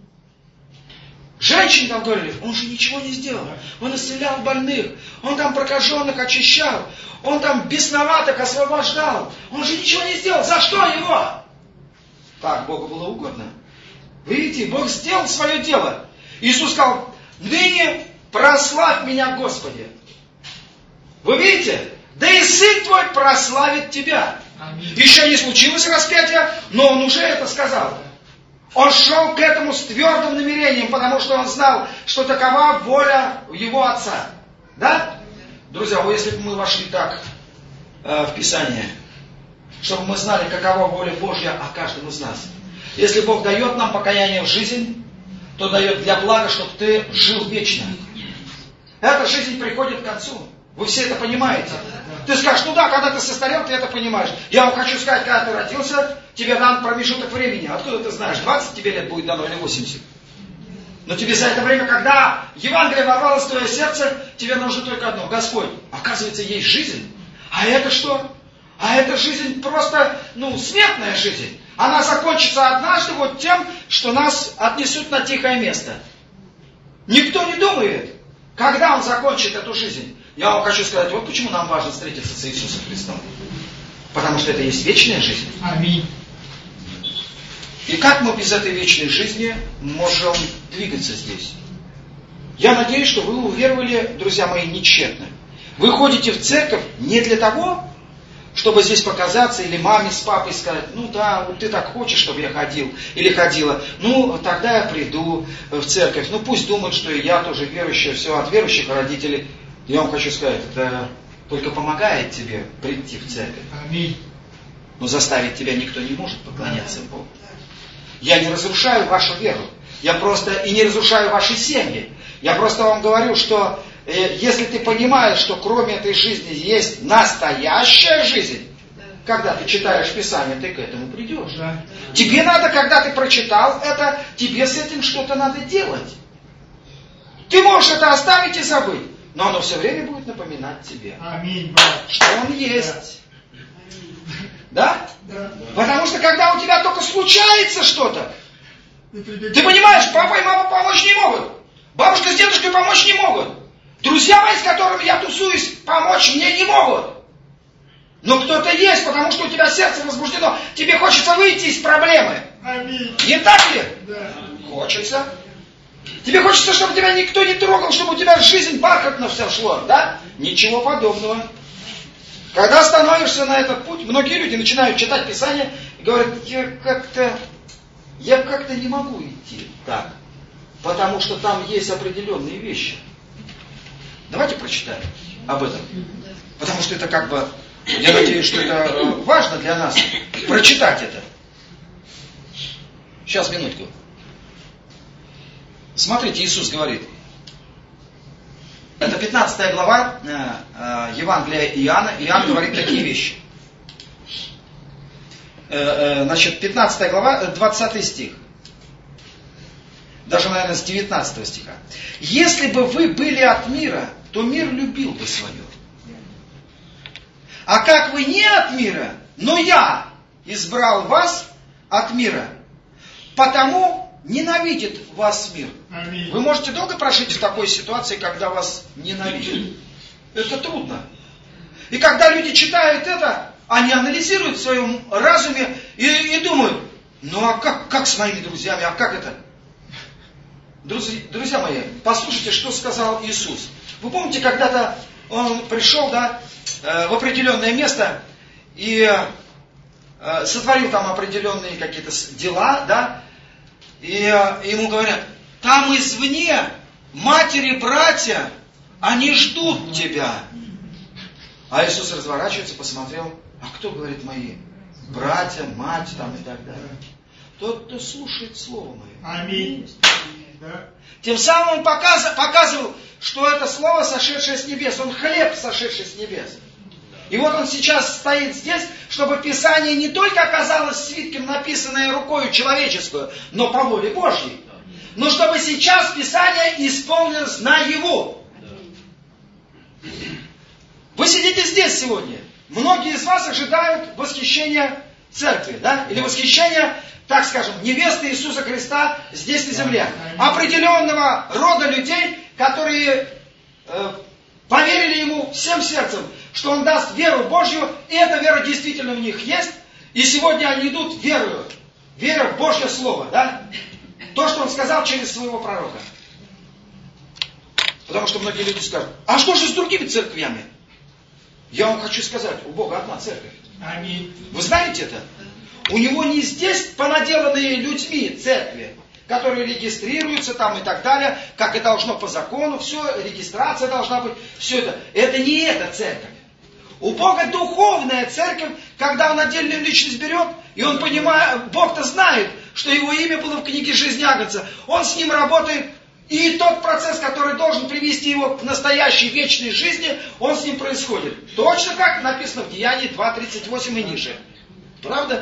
Женщины там говорили, он же ничего не сделал. Он исцелял больных, он там прокаженных очищал, он там бесноватых освобождал. Он же ничего не сделал. За что его? Так Богу было угодно. Видите, Бог сделал свое дело. Иисус сказал, ныне прославь меня, Господи. Вы видите? Да и Сын Твой прославит Тебя. Аминь. Еще не случилось распятие, но Он уже это сказал. Он шел к этому с твердым намерением, потому что он знал, что такова воля его Отца. Да? Друзья, вот если бы мы вошли так э, в Писание, чтобы мы знали, какова воля Божья о каждом из нас. Если Бог дает нам покаяние в жизнь, то дает для блага, чтобы ты жил вечно. Эта жизнь приходит к концу. Вы все это понимаете. Ты скажешь, ну да, когда ты состарел, ты это понимаешь. Я вам хочу сказать, когда ты родился, тебе дан промежуток времени. Откуда ты знаешь, двадцать тебе лет будет дано или восемьдесят? Но тебе за это время, когда Евангелие ворвалось в твое сердце, тебе нужно только одно. Господь, оказывается, есть жизнь. А это что? А эта жизнь просто, ну, смертная жизнь. Она закончится однажды вот тем, что нас отнесут на тихое место. Никто не думает, когда он закончит эту жизнь. Я вам хочу сказать, вот почему нам важно встретиться с Иисусом Христом. Потому что это есть вечная жизнь. Аминь. И как мы без этой вечной жизни можем двигаться здесь? Я надеюсь, что вы уверовали, друзья мои, нечетно. Вы ходите в церковь не для того, чтобы здесь показаться или маме с папой сказать, ну да, вот ты так хочешь, чтобы я ходил или ходила, ну тогда я приду в церковь, ну пусть думают, что и я тоже верующая, все от верующих родителей. Я вам хочу сказать, это только помогает тебе прийти в церковь. Аминь. Но заставить тебя никто не может поклоняться Богу. Я не разрушаю вашу веру. Я просто и не разрушаю ваши семьи. Я просто вам говорю, что э, если ты понимаешь, что кроме этой жизни есть настоящая жизнь, когда ты читаешь Писание, ты к этому придешь. Да. Тебе надо, когда ты прочитал это, тебе с этим что-то надо делать. Ты можешь это оставить и забыть, но оно все время будет напоминать тебе, Аминь, брат. что Он есть. Да? Да. Потому что когда у тебя только случается что-то, Ты прибегаешь. ты понимаешь, папа и мама помочь не могут. Бабушка с дедушкой помочь не могут. Друзья мои, с которыми я тусуюсь, помочь мне не могут. Но кто-то есть, потому что у тебя сердце возбуждено. Тебе хочется выйти из проблемы. Аминь. Не так ли? Да. Хочется. Тебе хочется, чтобы тебя никто не трогал, чтобы у тебя жизнь бархатно все шло, да? Ничего подобного. Когда становишься на этот путь, многие люди начинают читать Писание и говорят, я как-то, я как-то не могу идти так, потому что там есть определенные вещи. Давайте прочитаем об этом. Потому что это как бы, я надеюсь, что это важно для нас, прочитать это. Сейчас, минутку. Смотрите, Иисус говорит. Это пятнадцатая глава э, э, Евангелия Иоанна. Иоанн говорит такие вещи. Э, э, значит, пятнадцатая глава, двадцатый стих. Даже, наверное, с девятнадцатого стиха. Если бы вы были от мира, то мир любил бы свое. А как вы не от мира, Но я избрал вас от мира, потому ненавидит вас мир. Аминь. Вы можете долго прожить в такой ситуации, когда вас ненавидят? Это трудно. И когда люди читают это, они анализируют в своем разуме и, и думают, ну а как, как с моими друзьями, а как это? Друзья, друзья мои, послушайте, что сказал Иисус. Вы помните, когда-то Он пришел, да, в определенное место и сотворил там определенные какие-то дела, да, и ему говорят, там извне матери, братья, они ждут тебя. А Иисус разворачивается, посмотрел, а кто, говорит, мои братья, мать там и так далее? Тот, кто слушает Слово Мое. Аминь. Да. Тем самым он показывал, показывал, что это Слово, сошедшее с небес. Он хлеб, сошедший с небес. И вот он сейчас стоит здесь, чтобы Писание не только оказалось свитком, написанное рукою человеческую, но по воле Божьей. Но чтобы сейчас Писание исполнилось наяву. Вы сидите здесь сегодня. Многие из вас ожидают восхищения церкви, да? Или восхищения, так скажем, невесты Иисуса Христа здесь на земле. Определенного рода людей, которые э, поверили Ему всем сердцем, что Он даст веру Божью, и эта вера действительно в них есть. И сегодня они идут верою, веря в Божье Слово, да? То, что Он сказал через своего пророка. Потому что многие люди скажут, а что же с другими церквями? Я вам хочу сказать, у Бога одна церковь. Аминь. Вы знаете это? У Него не здесь понаделанные людьми церкви, которые регистрируются там и так далее, как и должно по закону, все, регистрация должна быть, все это. Это не эта церковь. У Бога духовная церковь, когда Он отдельную личность берет, и Он понимает, Бог-то знает, что Его имя было в книге жизни Агнца. Он с ним работает, и тот процесс, который должен привести его к настоящей вечной жизни, он с ним происходит. Точно как написано в Деянии два тридцать восемь и ниже. Правда?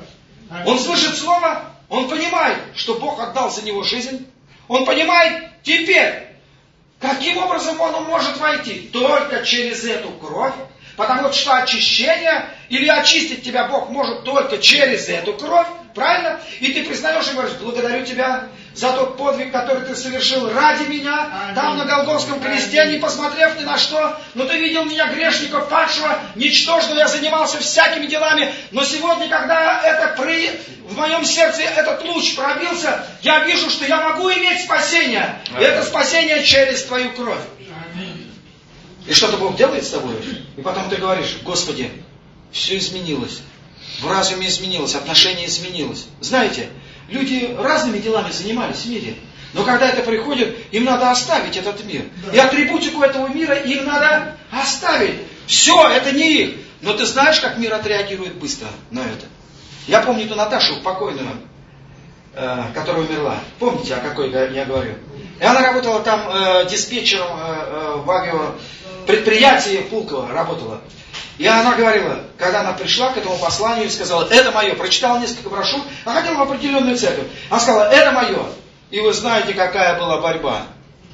Он слышит слово, он понимает, что Бог отдал за него жизнь. Он понимает теперь, каким образом он может войти. Только через эту кровь. Потому что очищение или очистить тебя Бог может только через эту кровь. Правильно? И ты признаешь и говоришь, благодарю тебя за тот подвиг, который ты совершил ради меня, Аминь. Там на Голгофском кресте, не посмотрев ни на что, но ты видел меня грешника, падшего, ничтожного, я занимался всякими делами, но сегодня, когда это при... в моем сердце этот луч пробился, я вижу, что я могу иметь спасение. И это спасение через твою кровь. Аминь. И что-то Бог делает с тобой, и потом ты говоришь, Господи, все изменилось. В разуме изменилось, отношение изменилось. Знаете, люди разными делами занимались в мире. Но когда это приходит, им надо оставить этот мир. Да. И атрибутику этого мира им надо оставить. Все, это не их. Но ты знаешь, как мир отреагирует быстро на это. Я помню ту Наташу, покойную, э, которая умерла. Помните, о какой я говорю? И она работала там э, диспетчером э, э, в авиапредприятии Пулково работала. И она говорила, когда она пришла к этому посланию и сказала, это мое, прочитала несколько брошюр, а ходила в определенную церковь. Она сказала, это мое. И вы знаете, какая была борьба.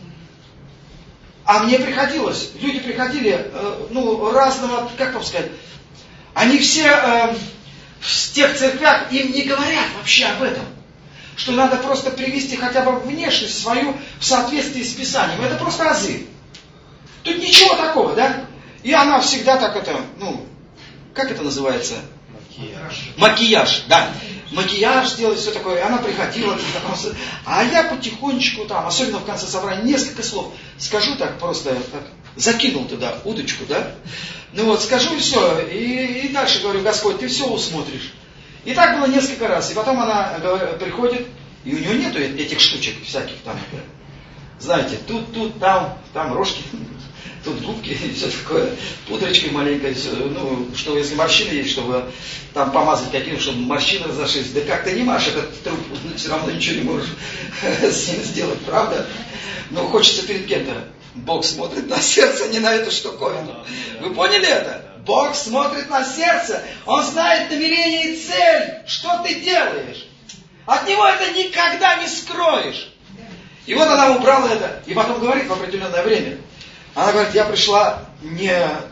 А мне приходилось, люди приходили, э, ну, разного, как вам сказать, они все э, в тех церквях, им не говорят вообще об этом. Что надо просто привести хотя бы внешность свою в соответствии с Писанием. Это просто азы. Тут ничего такого, да? И она всегда так это, ну, как это называется? Макияж. Макияж, да. Макияж делает, все такое. И она приходила, а я потихонечку там, особенно в конце собрания, несколько слов скажу так просто, так, закинул туда удочку, да? Ну вот, скажу и все. И, и дальше говорю, Господь, ты все усмотришь. И так было несколько раз. И потом она приходит, и у нее нету этих штучек всяких там. Знаете, тут, тут, там, там рожки. Тут губки и все такое, пудрочкой маленькой, все, ну, что если морщины есть, чтобы там помазать каким-то, чтобы морщины разошлись. Да как ты не машешь этот труп, все равно ничего не можешь с ним сделать, правда? Но хочется перед кем-то. Бог смотрит на сердце, не на эту штуковину. Вы поняли это? Бог смотрит на сердце, Он знает намерение и цель, что ты делаешь. От Него это никогда не скроешь. И вот она убрала это, и потом говорит в определенное время. Она говорит, я пришла не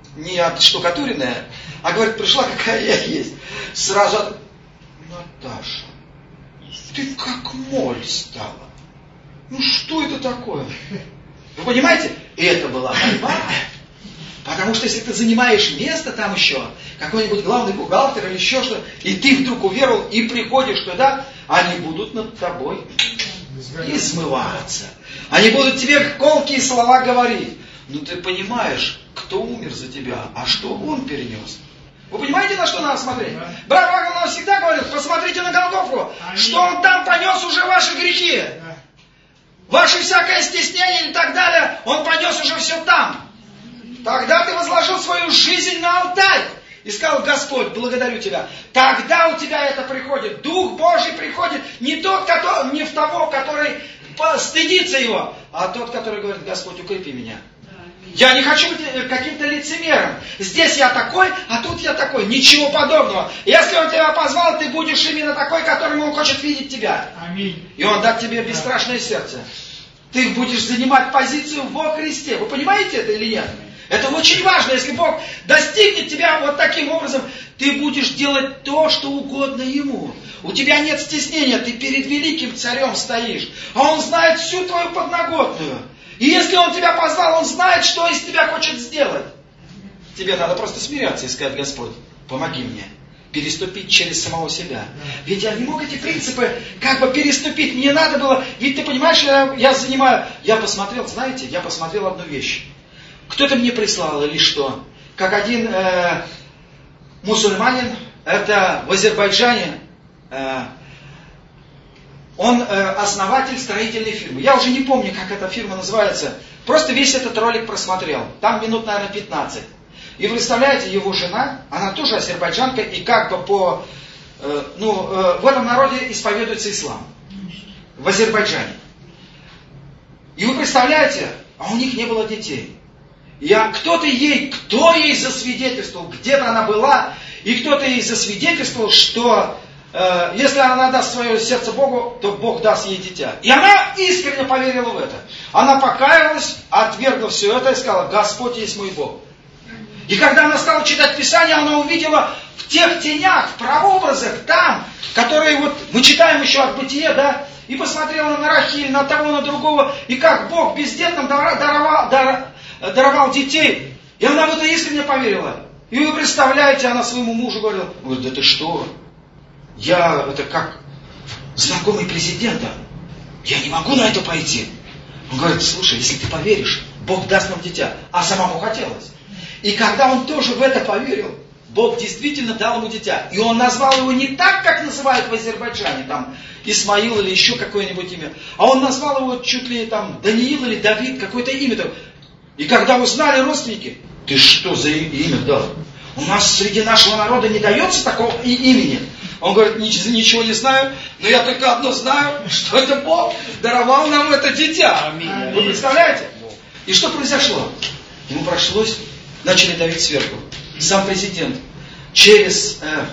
не отштукатуренная, а говорит, пришла какая я есть. Сразу от... Наташа, ты как моль стала. Ну что это такое? Вы понимаете? И это была борьба. Потому что если ты занимаешь место там еще, какой-нибудь главный бухгалтер или еще что, и ты вдруг уверовал и приходишь туда, они будут над тобой измываться. Они будут тебе колкие слова говорить. Ну ты понимаешь, кто умер за тебя, а что он перенес. Вы понимаете, на что надо смотреть? Брат Вагнер всегда говорит, посмотрите на Голгофу, что он там понес уже ваши грехи. Ваше всякое стеснение и так далее, он понес уже все там. Тогда ты возложил свою жизнь на алтарь и сказал, Господь, благодарю Тебя. Тогда у тебя это приходит. Дух Божий приходит не тот, который, не в того, который стыдится его, а тот, который говорит, Господь, укрепи меня. Я не хочу быть каким-то лицемером. Здесь я такой, а тут я такой. Ничего подобного. Если Он тебя позвал, ты будешь именно такой, которым Он хочет видеть тебя. Аминь. И Он даст тебе бесстрашное сердце. Ты будешь занимать позицию во Христе. Вы понимаете это или нет? Это очень важно. Если Бог достигнет тебя вот таким образом, ты будешь делать то, что угодно Ему. У тебя нет стеснения, ты перед великим царем стоишь. А Он знает всю твою подноготную. И если Он тебя позвал, Он знает, что из тебя хочет сделать. Тебе надо просто смиряться и сказать, Господь, помоги мне переступить через самого себя. Ведь я не мог эти принципы как бы переступить. Мне надо было, ведь ты понимаешь, я, я занимаю, я посмотрел, знаете, я посмотрел одну вещь. Кто-то мне прислал или что? Как один э, мусульманин, это в Азербайджане, э, он э, основатель строительной фирмы. Я уже не помню, как эта фирма называется. Просто весь этот ролик просмотрел. Там минут, наверное, пятнадцать. И вы представляете, его жена, она тоже азербайджанка, и как бы по, э, ну, э, в этом народе исповедуется ислам. В Азербайджане. И вы представляете, а у них не было детей. Я, кто-то ей, кто ей засвидетельствовал, где-то она была, и кто-то ей засвидетельствовал, что э, если она даст свое сердце Богу, то Бог даст ей дитя. И она искренне поверила в это. Она покаялась, отвергла все это и сказала, Господь есть мой Бог. И когда она стала читать Писание, она увидела в тех тенях, в прообразах там, которые вот мы читаем еще от Бытия, да, и посмотрела на Рахиль, на того, на другого, и как Бог бездетным даровал, даровал, даровал детей. И она в это искренне поверила. И вы представляете, она своему мужу говорила, говорит, да ты что? Я, это как знакомый президента. Я не могу на это пойти. Он говорит, слушай, если ты поверишь, Бог даст нам дитя. А самому хотелось. И когда он тоже в это поверил, Бог действительно дал ему дитя. И он назвал его не так, как называют в Азербайджане, там, Исмаил или еще какое-нибудь имя. А он назвал его чуть ли там Даниил или Давид, какое-то имя там. И когда узнали родственники, ты что за имя дал? У нас среди нашего народа не дается такого имени. Он говорит, ничего не знаю, но я только одно знаю, что это Бог даровал нам это дитя. Вы представляете? И что произошло? Ему пришлось, начали давить сверху. Сам президент через э,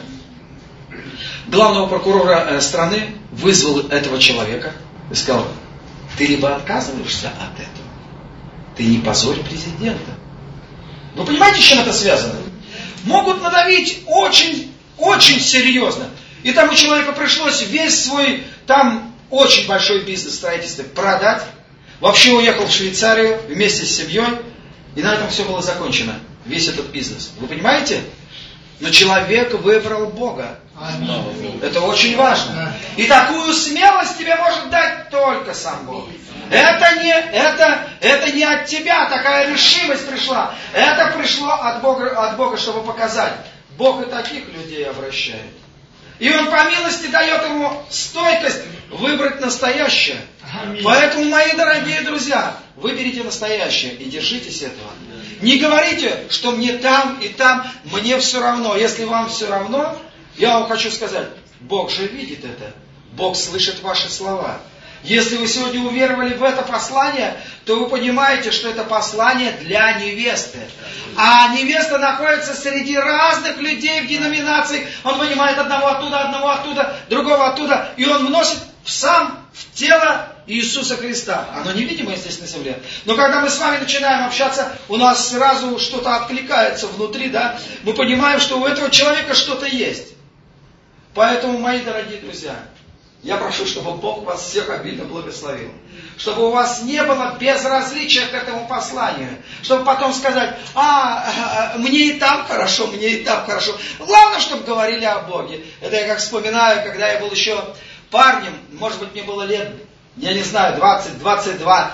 главного прокурора э, страны вызвал этого человека и сказал, ты либо отказываешься от этого, ты не позорь президента. Вы понимаете, с чем это связано? Могут надавить очень, очень серьезно. И там у человека пришлось весь свой, там очень большой бизнес строительства продать. Вообще уехал в Швейцарию вместе с семьей. И на этом все было закончено. Весь этот бизнес. Вы понимаете? Но человек выбрал Бога. Аминь. Это очень важно. И такую смелость тебе может дать только сам Бог. Это не, это, это не от тебя такая решимость пришла. Это пришло от Бога, от Бога, чтобы показать. Бог и таких людей обращает. И Он по милости дает ему стойкость выбрать настоящее. Аминь. Поэтому, мои дорогие друзья, выберите настоящее и держитесь этого. Не говорите, что мне там и там, мне все равно. Если вам все равно, я вам хочу сказать, Бог же видит это. Бог слышит ваши слова. Если вы сегодня уверовали в это послание, то вы понимаете, что это послание для невесты. А невеста находится среди разных людей в деноминации. Он вынимает одного оттуда, одного оттуда, другого оттуда. И он вносит в сам, в тело Иисуса Христа. Оно невидимое здесь на земле. Но когда мы с вами начинаем общаться, у нас сразу что-то откликается внутри, да? Мы понимаем, что у этого человека что-то есть. Поэтому, мои дорогие друзья, я прошу, чтобы Бог вас всех обильно благословил. Чтобы у вас не было безразличия к этому посланию. Чтобы потом сказать, а, мне и там хорошо, мне и там хорошо. Главное, чтобы говорили о Боге. Это я как вспоминаю, когда я был еще парнем, может быть, мне было лет, я не знаю, двадцать-двадцать два.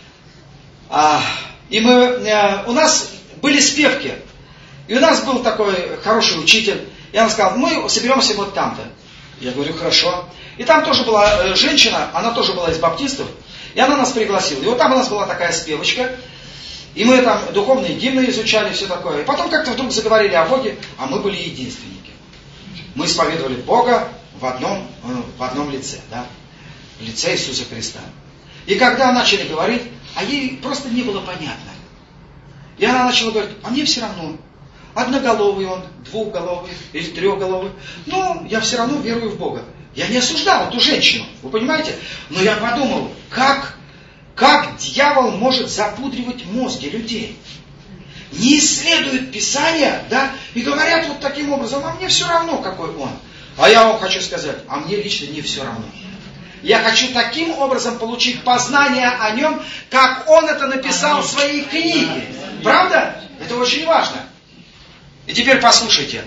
А, и мы, у нас были спевки. И у нас был такой хороший учитель. И он сказал, мы соберемся вот там-то. Я говорю, хорошо. И там тоже была женщина, она тоже была из баптистов. И она нас пригласила. И вот там у нас была такая спевочка. И мы там духовные гимны изучали, все такое. И потом как-то вдруг заговорили о Боге, а мы были единственники. Мы исповедовали Бога в одном, в одном лице, да? В лице Иисуса Христа. И когда начали говорить, а ей просто не было понятно. И она начала говорить, а мне все равно. Одноголовый он, двухголовый или трехголовый. Но я все равно верую в Бога. Я не осуждал эту женщину, вы понимаете? Но я подумал, как, как дьявол может запудривать мозги людей. Не исследуют Писания, да, и говорят вот таким образом, а мне все равно, какой он. А я вам хочу сказать, а мне лично не все равно. Я хочу таким образом получить познание о нем, как он это написал в своей книге. Правда? Это очень важно. И теперь послушайте.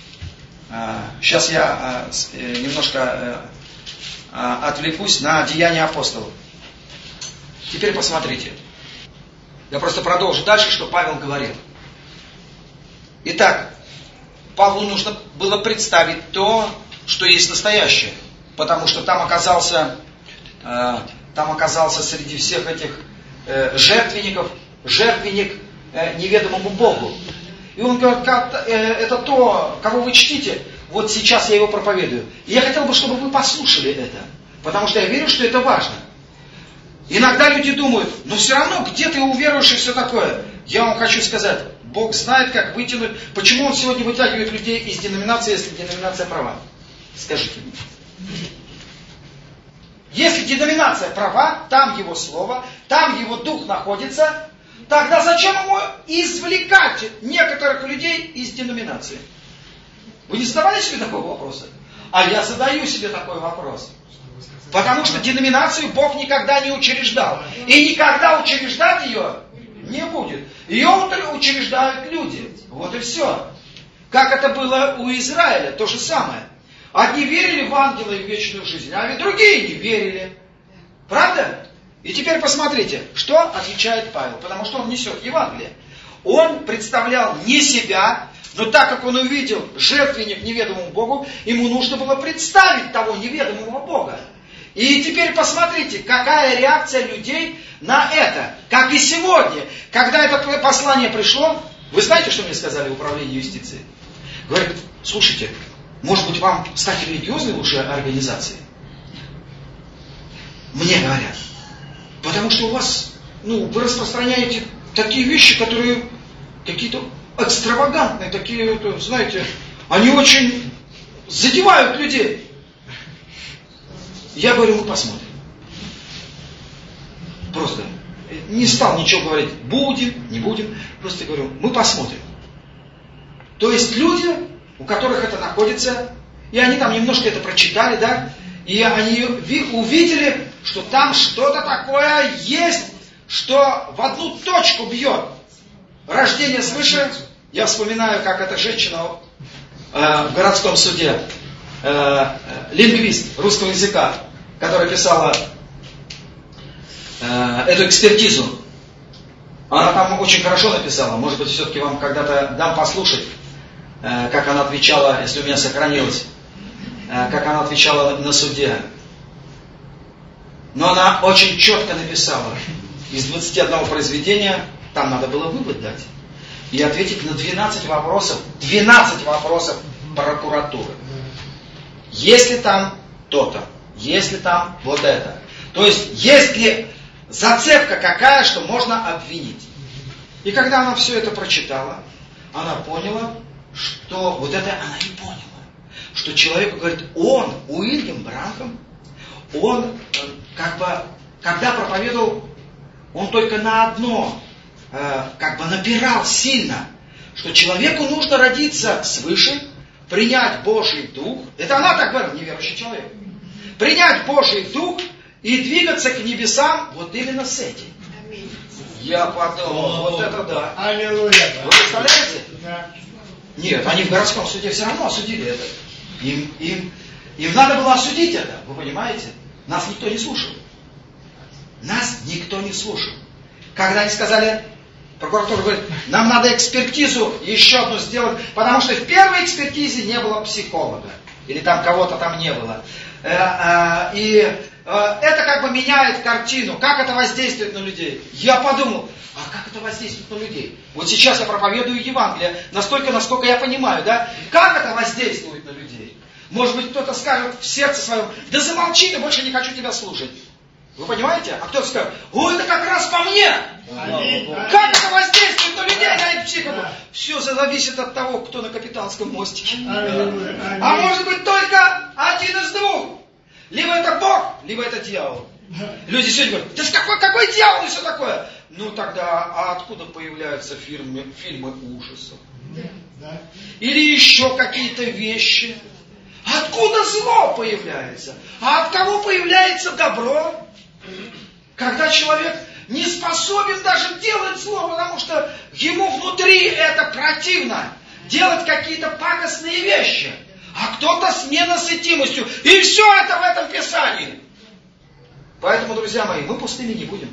Сейчас я немножко отвлекусь на Деяния апостолов. Теперь посмотрите. Я просто продолжу дальше, что Павел говорил. Итак, Павлу нужно было представить то, что есть настоящее. Потому что там оказался, там оказался среди всех этих жертвенников, жертвенник неведомому Богу. И он говорит, это то, кого вы чтите, вот сейчас я его проповедую. И я хотел бы, чтобы вы послушали это, потому что я верю, что это важно. Иногда люди думают, но все равно, где ты уверуешь и все такое. Я вам хочу сказать, Бог знает, как вытянуть, почему Он сегодня вытягивает людей из деноминации, если деноминация права. Скажите мне. Если деноминация права, там Его Слово, там Его Дух находится, тогда зачем ему извлекать некоторых людей из деноминации? Вы не задавали себе такого вопроса? А я задаю себе такой вопрос. Потому что деноминацию Бог никогда не учреждал. И никогда учреждать ее не будет. Ее учреждают люди. Вот и все. Как это было у Израиля, то же самое. Одни верили в ангела и в вечную жизнь, а ведь другие не верили. Правда? И теперь посмотрите, что отвечает Павел, потому что он несет Евангелие. Он представлял не себя, но так как он увидел жертвенник неведомому Богу, ему нужно было представить того неведомого Бога. И теперь посмотрите, какая реакция людей на это. Как и сегодня, когда это послание пришло, вы знаете, что мне сказали в управлении юстиции? Говорят, слушайте, может быть вам стать религиозной лучшей организацией? Мне говорят. Потому что у вас, ну, вы распространяете такие вещи, которые какие-то экстравагантные, такие, знаете, они очень задевают людей. Я говорю, мы посмотрим. Просто не стал ничего говорить, будем, не будем, просто говорю, мы посмотрим. То есть люди, у которых это находится, и они там немножко это прочитали, да, и они увидели, что там что-то такое есть, что в одну точку бьет. Рождение свыше. Я вспоминаю, как эта женщина э, в городском суде, э, лингвист русского языка, которая писала э, эту экспертизу. Она там очень хорошо написала. Может быть, все-таки вам когда-то дам послушать, э, как она отвечала, если у меня сохранилось, э, как она отвечала на суде. Но она очень четко написала. Из двадцати одного произведения, там надо было вывод дать. И ответить на двенадцать вопросов. двенадцать вопросов прокуратуры. Если там то-то, если там вот это. То есть, есть ли зацепка какая, что можно обвинить. И когда она все это прочитала, она поняла, что вот это она и поняла. Что человеку говорит, он, Уильям Бранхам, он как бы, когда проповедовал, он только на одно как бы напирал сильно, что человеку нужно родиться свыше, принять Божий Дух. Это она так говорила, неверующий человек. Принять Божий Дух и двигаться к небесам вот именно с этим. Я подумал, вот это да. Аллилуйя. Вы представляете? Да. Нет, они в городском суде все равно осудили это. Им, им, им надо было осудить это, вы понимаете? Нас никто не слушал. Нас никто не слушал. Когда они сказали, прокуратура говорит, нам надо экспертизу еще одну сделать, потому что в первой экспертизе не было психолога. Или там кого-то там не было. И это как бы меняет картину. Как это воздействует на людей? Я подумал, а как это воздействует на людей? Вот сейчас я проповедую Евангелие, настолько, насколько я понимаю, да? Как это воздействует на людей? Может быть, кто-то скажет в сердце своем, да замолчи, я больше не хочу тебя слушать. Вы понимаете? А кто-то скажет, о, это как раз по мне. Аминь. Как это воздействует на людей, на их психику? Все зависит от того, кто на Капитанском мостике. Аллилуйя. А может быть только один из двух. Либо это Бог, либо это дьявол. Люди сегодня говорят, да с какой, какой дьявол и все такое? Ну тогда, а откуда появляются фильмы, фильмы ужасов? Да. Или еще какие-то вещи? Откуда зло появляется? А от кого появляется добро? Когда человек не способен даже делать зло, потому что ему внутри это противно. Делать какие-то пакостные вещи. А кто-то с ненасытимостью. И все это в этом Писании. Поэтому, друзья мои, мы пустыми не будем.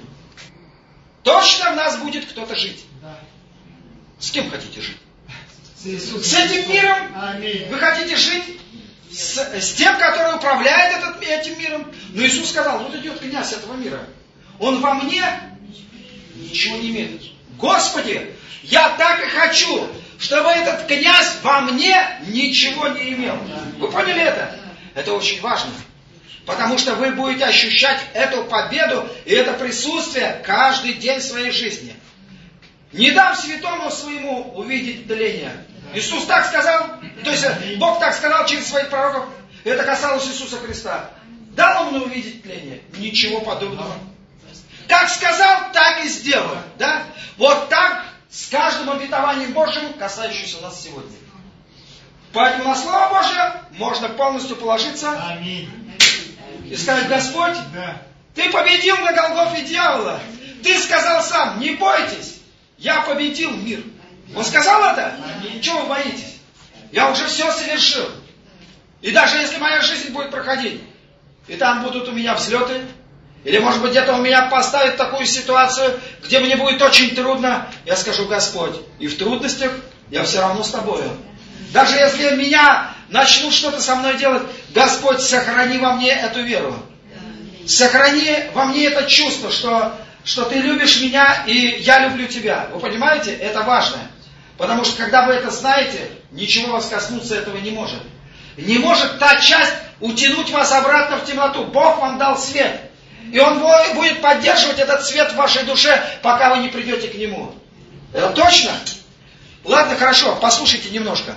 Точно в нас будет кто-то жить. Да. С кем хотите жить? С Иисусом. С этим миром? Аминь. Вы хотите жить с, с тем, который управляет этот, этим миром? Но Иисус сказал, вот идет князь этого мира. Он во мне ничего не имеет. Господи, я так и хочу, чтобы этот князь во мне ничего не имел. Вы поняли это? Это очень важно. Потому что вы будете ощущать эту победу и это присутствие каждый день своей жизни. Не дам святому своему увидеть тление. Иисус так сказал, то есть Бог так сказал через своих пророков. Это касалось Иисуса Христа. Дал ему увидеть тление? Ничего подобного. Как сказал, так и сделал. Да? Вот так с каждым обетованием Божьим, касающимся нас сегодня. Поэтому на Слово Божие можно полностью положиться. Аминь. И сказать, Господь, Да. Ты победил на Голгофе дьявола. Ты сказал сам, не бойтесь, я победил мир. Он сказал это? Чего вы боитесь? Я уже все совершил. И даже если моя жизнь будет проходить, и там будут у меня взлеты, или может быть где-то у меня поставят такую ситуацию, где мне будет очень трудно, я скажу, Господь, и в трудностях я все равно с тобою. Даже если меня начнут что-то со мной делать, Господь, сохрани во мне эту веру. Сохрани во мне это чувство, что, что Ты любишь меня, и я люблю Тебя. Вы понимаете? Это важно. Потому что когда вы это знаете, ничего вас коснуться этого не может. Не может та часть утянуть вас обратно в темноту. Бог вам дал свет. И Он будет поддерживать этот свет в вашей душе, пока вы не придете к Нему. Это точно? Ладно, хорошо, послушайте немножко.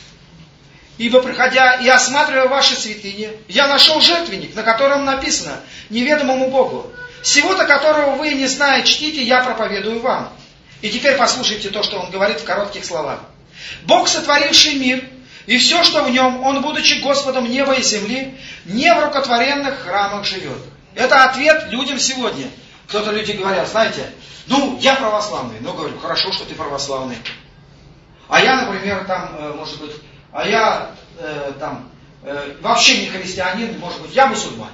Ибо, приходя и осматривая ваши святыни, я нашел жертвенник, на котором написано неведомому Богу. Сего-то, которого вы, не зная, чтите, я проповедую вам. И теперь послушайте то, что он говорит в коротких словах. Бог, сотворивший мир, и все, что в нем, Он, будучи Господом неба и земли, не в рукотворенных храмах живет. Это ответ людям сегодня. Кто-то люди говорят, знаете, ну, я православный. Ну, говорю, хорошо, что ты православный. А я, например, там, может быть, а я э, там э, вообще не христианин, может быть, я мусульманин.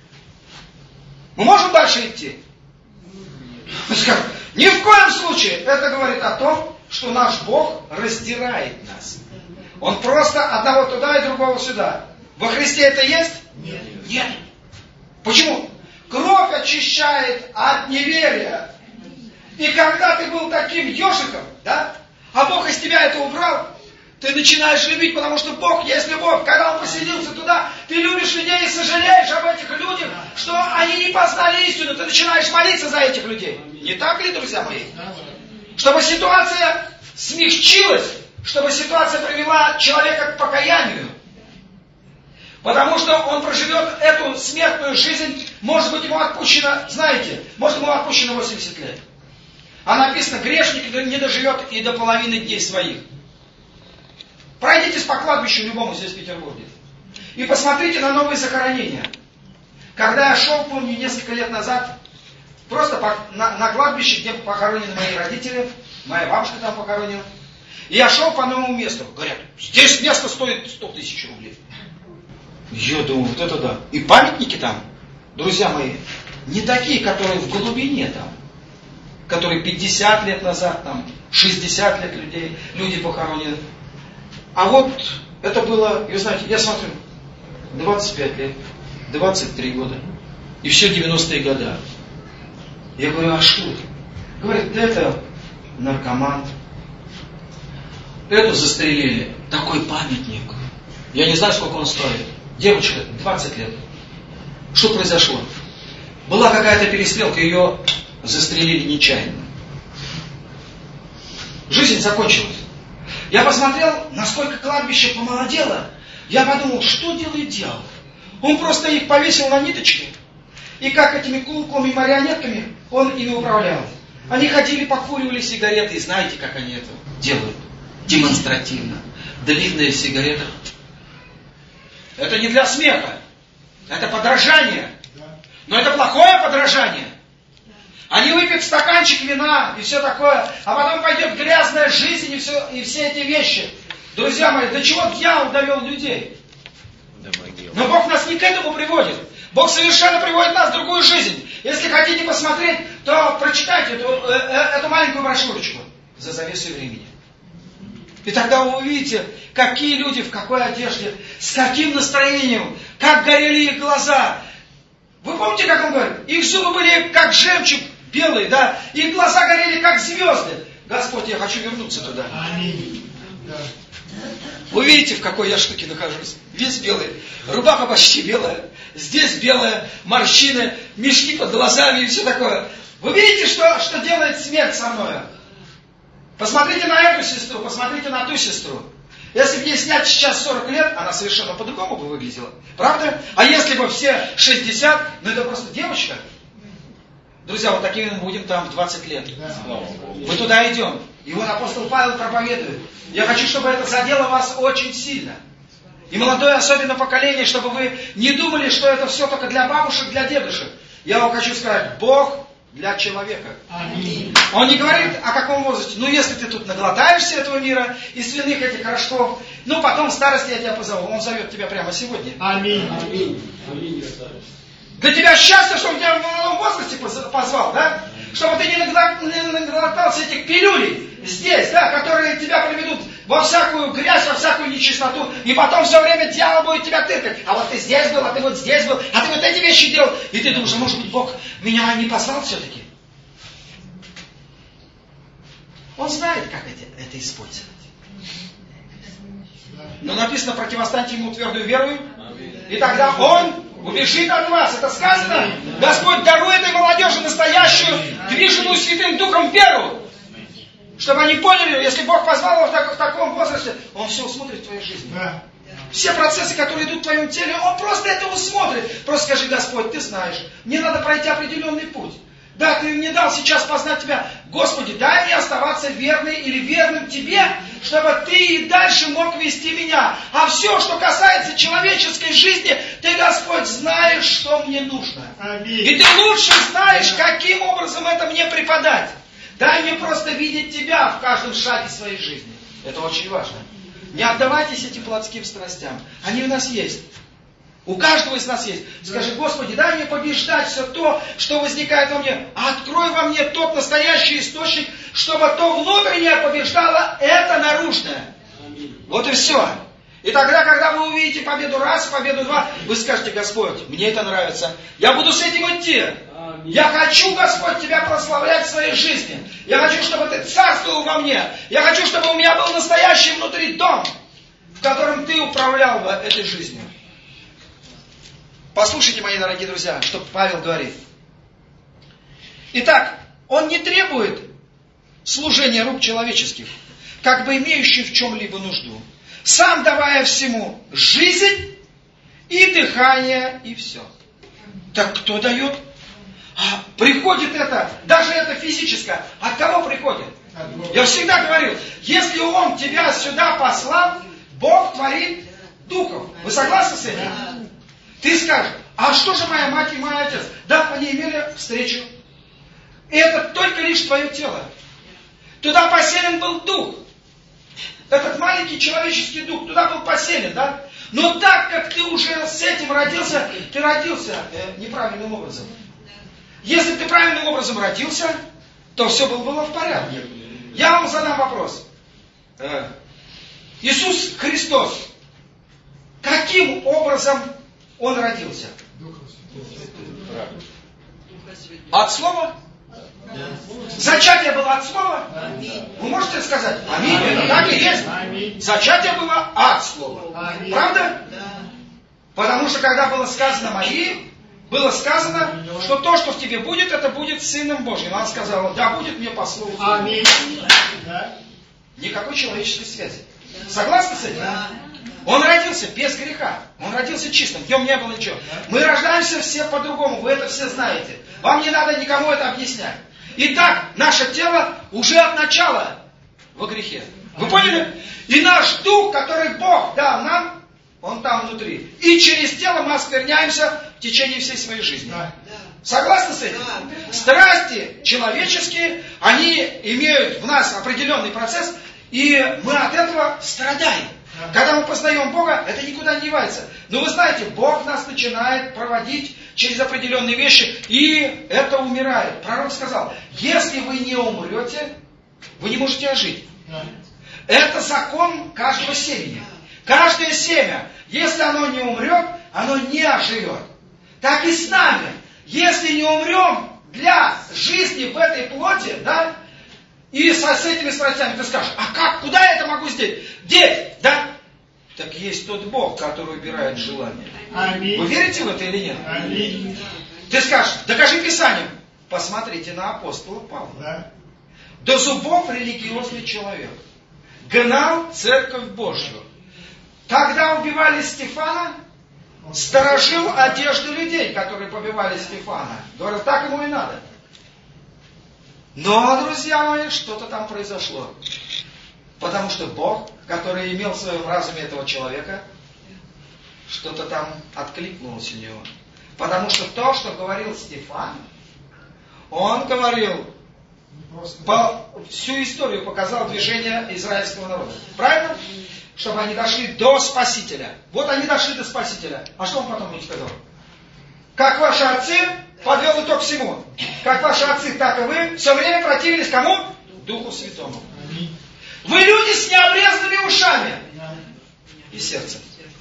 Мы можем дальше идти? Скажем, ни в коем случае. Это говорит о том, что наш Бог раздирает нас. Он просто одного туда и другого сюда. Во Христе это есть? Нет. Нет. Почему? Кровь очищает от неверия. И когда ты был таким ежиком, да, а Бог из тебя это убрал, ты начинаешь любить, потому что Бог есть любовь. Когда Он поселился туда, ты любишь людей и сожалеешь об этих людях, что они не познали истину. Ты начинаешь молиться за этих людей. Не так ли, друзья мои? Чтобы ситуация смягчилась, чтобы ситуация привела человека к покаянию. Потому что он проживет эту смертную жизнь, может быть, ему отпущено, знаете, может, ему отпущено восемьдесят лет. А написано, грешник не доживет и до половины дней своих. Пройдитесь по кладбищу любому здесь в Петербурге. И посмотрите на новые захоронения. Когда я шел, помню, несколько лет назад, просто по, на, на кладбище, где похоронены мои родители, моя бабушка там похоронена. И я шел по новому месту. Говорят, здесь место стоит сто тысяч рублей. Я думаю, вот это да. И памятники там, друзья мои, не такие, которые в глубине там. Которые пятьдесят лет назад, там, шестьдесят лет людей, люди похоронены. А вот это было, и вы знаете, я смотрю, двадцать пять лет, двадцать три года. И все девяностые годы. Я говорю, а что это? Говорит, да это наркоман. Эту застрелили. Такой памятник. Я не знаю, сколько он стоит. Девочка, двадцать лет. Что произошло? Была какая-то перестрелка, ее застрелили нечаянно. Жизнь закончилась. Я посмотрел, насколько кладбище помолодело. Я подумал, что делает дьявол? Он просто их повесил на ниточки. И как этими куклами, марионетками он ими управлял. Они ходили, покуривали сигареты. И знаете, как они это делают? Демонстративно. Длинная сигарета. Это не для смеха. Это подражание. Но это плохое подражание. Они выпьют стаканчик вина и все такое, а потом пойдет грязная жизнь и все, и все эти вещи. Друзья мои, до чего дьявол довел людей? Но Бог нас не к этому приводит. Бог совершенно приводит нас в другую жизнь. Если хотите посмотреть, то прочитайте эту, э, э, эту маленькую брошюрочку «За завесой времени». И тогда вы увидите, какие люди, в какой одежде, с каким настроением, как горели их глаза. Вы помните, как он говорит? Их зубы были как жемчуг белый, да? Их глаза горели как звезды. Господь, я хочу вернуться туда. Аминь. Да. Вы видите, в какой я штуке нахожусь? Весь белый. Рубаха почти белая. Здесь белая, морщины, мешки под глазами и все такое. Вы видите, что, что делает смерть со мной? Посмотрите на эту сестру, посмотрите на ту сестру. Если бы ей снять сейчас сорок лет, она совершенно по-другому бы выглядела. Правда? А если бы все шестьдесят, ну это просто девочка. Друзья, вот такими мы будем там в двадцать лет. Мы туда идем. И вот апостол Павел проповедует. Я хочу, чтобы это задело вас очень сильно. И молодое особенно поколение, чтобы вы не думали, что это все только для бабушек, для дедушек. Я вам хочу сказать, Бог для человека. Аминь. Он не говорит о каком возрасте. Ну, если ты тут наглотаешься этого мира и свиных этих рожков, ну, потом в старости я тебя позову. Он зовет тебя прямо сегодня. Аминь. Аминь. Для тебя счастье, что он тебя в молодом возрасте позвал, да? Чтобы ты не наглотался этих пилюлей здесь, да, которые тебя приведут во всякую грязь, во всякую нечистоту, и потом все время дьявол будет тебя тыркать. А вот ты здесь был, а ты вот здесь был, а ты вот эти вещи делал. И ты думаешь, а может быть Бог меня не послал все-таки? Он знает, как это, это использовать. Но написано, противостаньте ему твердую верою, и тогда он убежит от вас. Это сказано. Господь дарует этой молодежи настоящую, движимую Святым Духом веру. Чтобы они поняли, если Бог позвал его в, так, в таком возрасте, Он все усмотрит в твоей жизни. Да. Все процессы, которые идут в твоем теле, Он просто это усмотрит. Просто скажи, Господь, Ты знаешь, мне надо пройти определенный путь. Да, Ты мне дал сейчас познать Тебя. Господи, дай мне оставаться верной или верным Тебе, чтобы Ты и дальше мог вести меня. А все, что касается человеческой жизни, Ты, Господь, знаешь, что мне нужно. Аминь. И Ты лучше знаешь, каким образом это мне преподать. Дай мне просто видеть Тебя в каждом шаге своей жизни. Это очень важно. Не отдавайтесь этим плотским страстям. Они у нас есть. У каждого из нас есть. Скажи, Господи, дай мне побеждать все то, что возникает во мне. А открой во мне тот настоящий источник, чтобы то внутреннее побеждало это наружное. Вот и все. И тогда, когда вы увидите победу раз, победу два, вы скажете, Господь, мне это нравится. Я буду с этим идти. Я хочу, Господь, Тебя прославлять в своей жизни. Я хочу, чтобы Ты царствовал во мне. Я хочу, чтобы у меня был настоящий внутри дом, в котором Ты управлял бы этой жизнью. Послушайте, мои дорогие друзья, что Павел говорит. Итак, он не требует служения рук человеческих, как бы имеющих в чем-либо нужду, сам давая всему жизнь и дыхание, и все. Так кто дает? А приходит это, даже это физическое. От кого приходит? Я всегда говорил, если Он тебя сюда послал, Бог творит духов. Вы согласны с этим? Ты скажешь, а что же моя мать и мой отец? Да, они имели встречу. Это только лишь твое тело. Туда поселен был дух. Этот маленький человеческий дух туда был поселен, да? Но так как ты уже с этим родился, ты родился э, неправильным образом. Если бы ты правильным образом родился, то все было, было в порядке. Я вам задам вопрос. Э, Иисус Христос, каким образом Он родился? От слова? Зачатие было от слова? Вы можете сказать? Аминь. Это так и есть. Зачатие было от слова. Правда? Потому что когда было сказано Марии, было сказано, что то, что в тебе будет, это будет Сыном Божьим. Она сказала, да будет мне по слову. Аминь. Никакой человеческой связи. Согласны с этим? Он родился без греха. Он родился чистым. В нем не было ничего. Мы рождаемся все по-другому. Вы это все знаете. Вам не надо никому это объяснять. Итак, наше тело уже от начала во грехе. Вы поняли? И наш дух, который Бог дал нам, он там внутри. И через тело мы оскверняемся в течение всей своей жизни. Согласны с этим? Страсти человеческие, они имеют в нас определенный процесс, и мы от этого страдаем. Когда мы познаем Бога, это никуда не девается. Но вы знаете, Бог нас начинает проводить через определенные вещи, и это умирает. Пророк сказал, если вы не умрете, вы не можете ожить. Это закон каждого семени. Каждое семя, если оно не умрет, оно не оживет. Так и с нами. Если не умрем для жизни в этой плоти, да, и со, с этими страстями, ты скажешь, а как, куда я это могу сделать? Деть, да? Так есть тот Бог, который убирает желание. Аминь. Вы верите в это или нет? Аминь. Ты скажешь, докажи Писанием. Посмотрите на апостола Павла. Да. До зубов религиозный человек. Гнал церковь Божью. Когда убивали Стефана, сторожил одежду людей, которые побивали Стефана. Говорят, так ему и надо. Но, друзья мои, что-то там произошло. Потому что Бог, который имел в своем разуме этого человека, что-то там откликнулось у него. Потому что то, что говорил Стефан, он говорил, по, всю историю показал движение израильского народа. Правильно? Чтобы они дошли до Спасителя. Вот они дошли до Спасителя. А что он потом им сказал? Как ваши отцы, подвел итог всему. Как ваши отцы, так и вы все время противились кому? Духу Святому. Вы люди с необрезанными ушами и сердцем.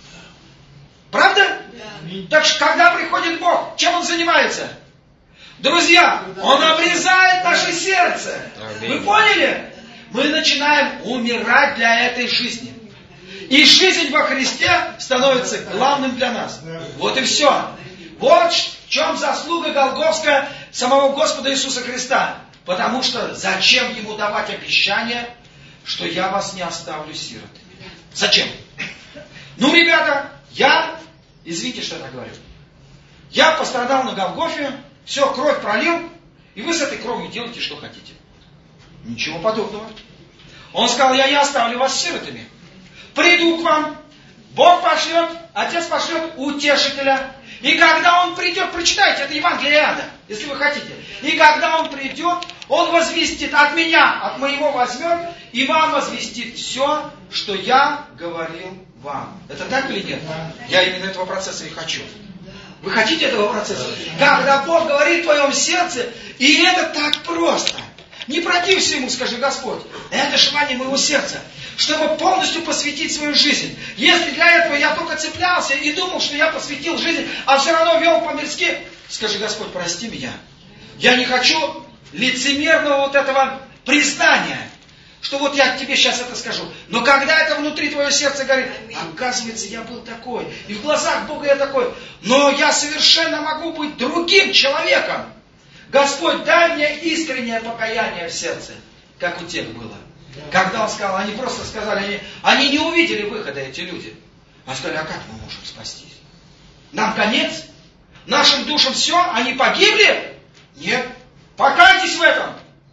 Правда? Так что, когда приходит Бог, чем Он занимается? Друзья, Он обрезает наше сердце. Вы поняли? Мы начинаем умирать для этой жизни. И жизнь во Христе становится главным для нас. Вот и все. Вот в чем заслуга голгофская самого Господа Иисуса Христа. Потому что зачем Ему давать обещание, что я вас не оставлю сиротами? Зачем? Ну, ребята, я, извините, что я так говорю, я пострадал на Голгофе, все, кровь пролил, и вы с этой кровью делаете, что хотите. Ничего подобного. Он сказал, я не оставлю вас сиротами. Приду к вам, Бог пошлет, Отец пошлет утешителя. И когда Он придет, прочитайте, это Евангелие Иоанна, если вы хотите. И когда Он придет, Он возвестит от меня, от моего возьмет, и вам возвестит все, что я говорил вам. Это так или нет? Я именно этого процесса и хочу. Вы хотите этого процесса? Когда Бог говорит в твоем сердце, и это так просто. Не протився Ему, скажи, Господь, это желание моего сердца, чтобы полностью посвятить свою жизнь. Если для этого я только цеплялся и думал, что я посвятил жизнь, а все равно вел по-мирски, скажи, Господь, прости меня. Я не хочу лицемерного вот этого признания, что вот я тебе сейчас это скажу. Но когда это внутри твое сердце говорит, оказывается, я был такой, и в глазах Бога я такой, но я совершенно могу быть другим человеком. Господь, дай мне искреннее покаяние в сердце, как у тех было. Когда Он сказал, они просто сказали, они, они не увидели выхода, эти люди. Они сказали, а как мы можем спастись? Нам конец? Нашим душам все? Они погибли? Нет. Покайтесь в этом.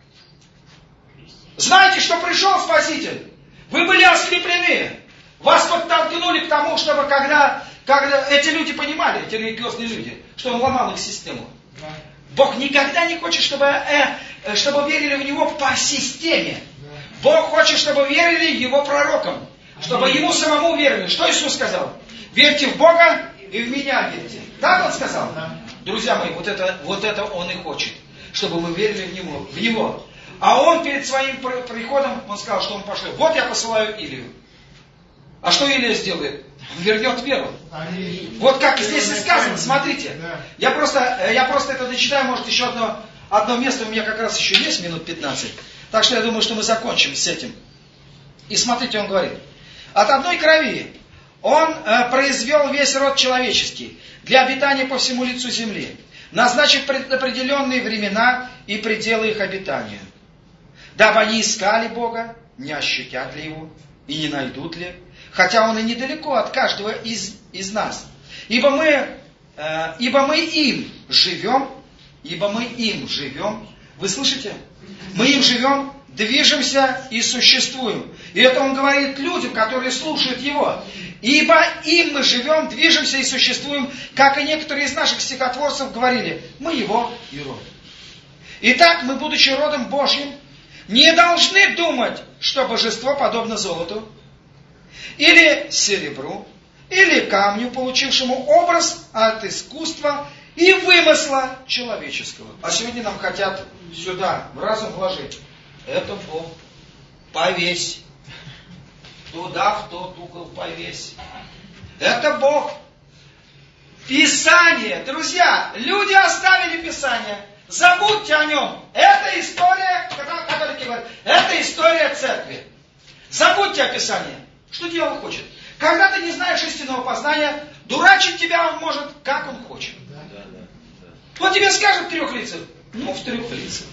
Знаете, что пришел Спаситель? Вы были ослеплены. Вас подтолкнули к тому, чтобы когда, когда эти люди понимали, эти религиозные люди, что он ломал их систему. Бог никогда не хочет, чтобы, э, чтобы верили в Него по системе. Бог хочет, чтобы верили Его пророкам. Чтобы Ему самому верили. Что Иисус сказал? Верьте в Бога и в Меня верьте. Так Он сказал? Друзья мои, вот это, вот это Он и хочет. Чтобы мы верили в Него. В Него. А Он перед своим приходом, Он сказал, что Он пошлет. Вот я посылаю Илию. А что Илия сделает? Он вернет веру. Аминь. Вот как здесь и сказано, смотрите. Я просто, я просто это дочитаю, может еще одно, одно место, у меня как раз еще есть минут пятнадцать. Так что я думаю, что мы закончим с этим. И смотрите, он говорит. От одной крови он э, произвел весь род человеческий для обитания по всему лицу земли, назначив предопределенные времена и пределы их обитания. Дабы они искали Бога, не ощутят ли Его и не найдут ли, хотя Он и недалеко от каждого из, из нас. Ибо мы, э, ибо мы им живем, ибо мы им живем. Вы слышите? Мы им живем, движемся и существуем. И это Он говорит людям, которые слушают Его. Ибо им мы живем, движемся и существуем, как и некоторые из наших стихотворцев говорили, мы Его и род. Итак, мы, будучи родом Божьим, не должны думать, что божество подобно золоту, или серебру, или камню, получившему образ от искусства и вымысла человеческого. А сегодня нам хотят сюда, в разум вложить. Это Бог. Повесь. Туда, в тот угол повесь. Это Бог. Писание. Друзья, люди оставили Писание. Забудьте о нем. Это история, католики говорят, это история церкви. Забудьте о Писании. Что дьявол хочет? Когда ты не знаешь истинного познания, дурачить тебя он может, как он хочет. Да, да, да, да. Вот тебе скажет в трех лицах. Ну, в трех лицах.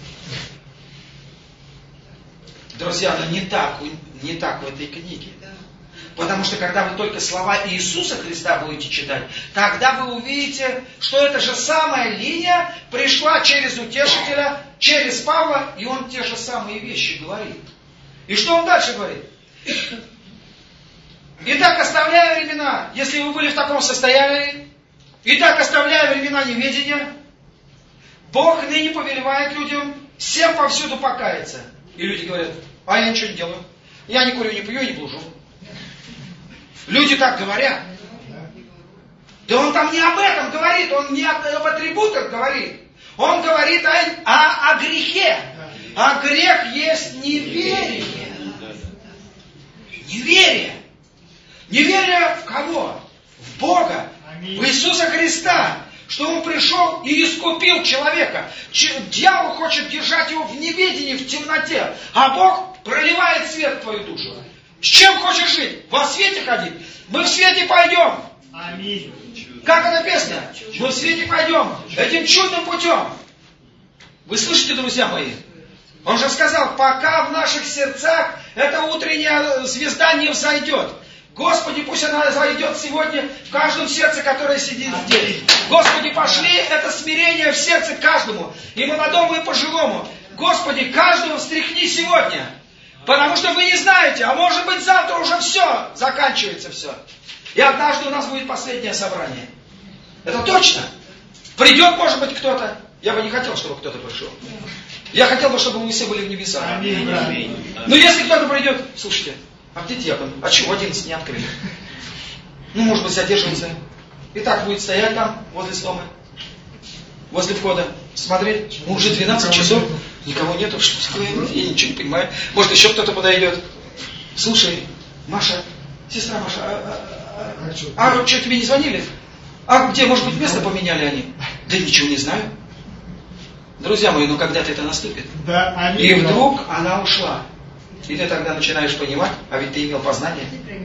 Друзья, но не так, не так в этой книге. Потому что когда вы только слова Иисуса Христа будете читать, тогда вы увидите, что эта же самая линия пришла через Утешителя, через Павла, и он те же самые вещи говорит. И что он дальше говорит? Итак, оставляя времена, если вы были в таком состоянии, итак, оставляя времена неведения, Бог ныне повелевает людям всем повсюду покаяться. И люди говорят, а я ничего не делаю. Я не курю, не пью, не блужу. Люди так говорят. Да он там не об этом говорит, он не об атрибутах говорит. Он говорит о, о, о грехе. А грех есть неверие. Неверие. Неверие в кого? В Бога. В Иисуса Христа. Что Он пришел и искупил человека. Дьявол хочет держать его в неведении, в темноте. А Бог проливает свет в твою душу. С чем хочешь жить? Во свете ходить? Мы в свете пойдем. Аминь. Как эта песня? Мы в свете пойдем. Этим чудным путем. Вы слышите, друзья мои? Он же сказал, пока в наших сердцах эта утренняя звезда не взойдет. Господи, пусть она зайдет сегодня в каждом сердце, которое сидит здесь. Господи, пошли это смирение в сердце каждому. И молодому, и пожилому. Господи, каждого встряхни сегодня. Потому что вы не знаете, а может быть завтра уже все, заканчивается все. И однажды у нас будет последнее собрание. Это точно. Придет, может быть, кто-то. Я бы не хотел, чтобы кто-то пришел. Я хотел бы, чтобы мы все были в небесах. Аминь. Аминь. Но если кто-то придет, слушайте, а где дьякон? А чего одиннадцать не открыли? Ну, может быть, задержимся. И так будет стоять там, возле стома, возле входа, смотреть. Ну, уже двенадцать часов, никого нету. Что такое? Я ничего не понимаю. Может, еще кто-то подойдет. Слушай, Маша, сестра Маша, а, а, а, а что, тебе не звонили? А где, может быть, место поменяли они? Да ничего не знаю. Друзья мои, ну когда-то это наступит. Да, аминь. И вдруг она ушла. И ты тогда начинаешь понимать, а ведь ты имел познание.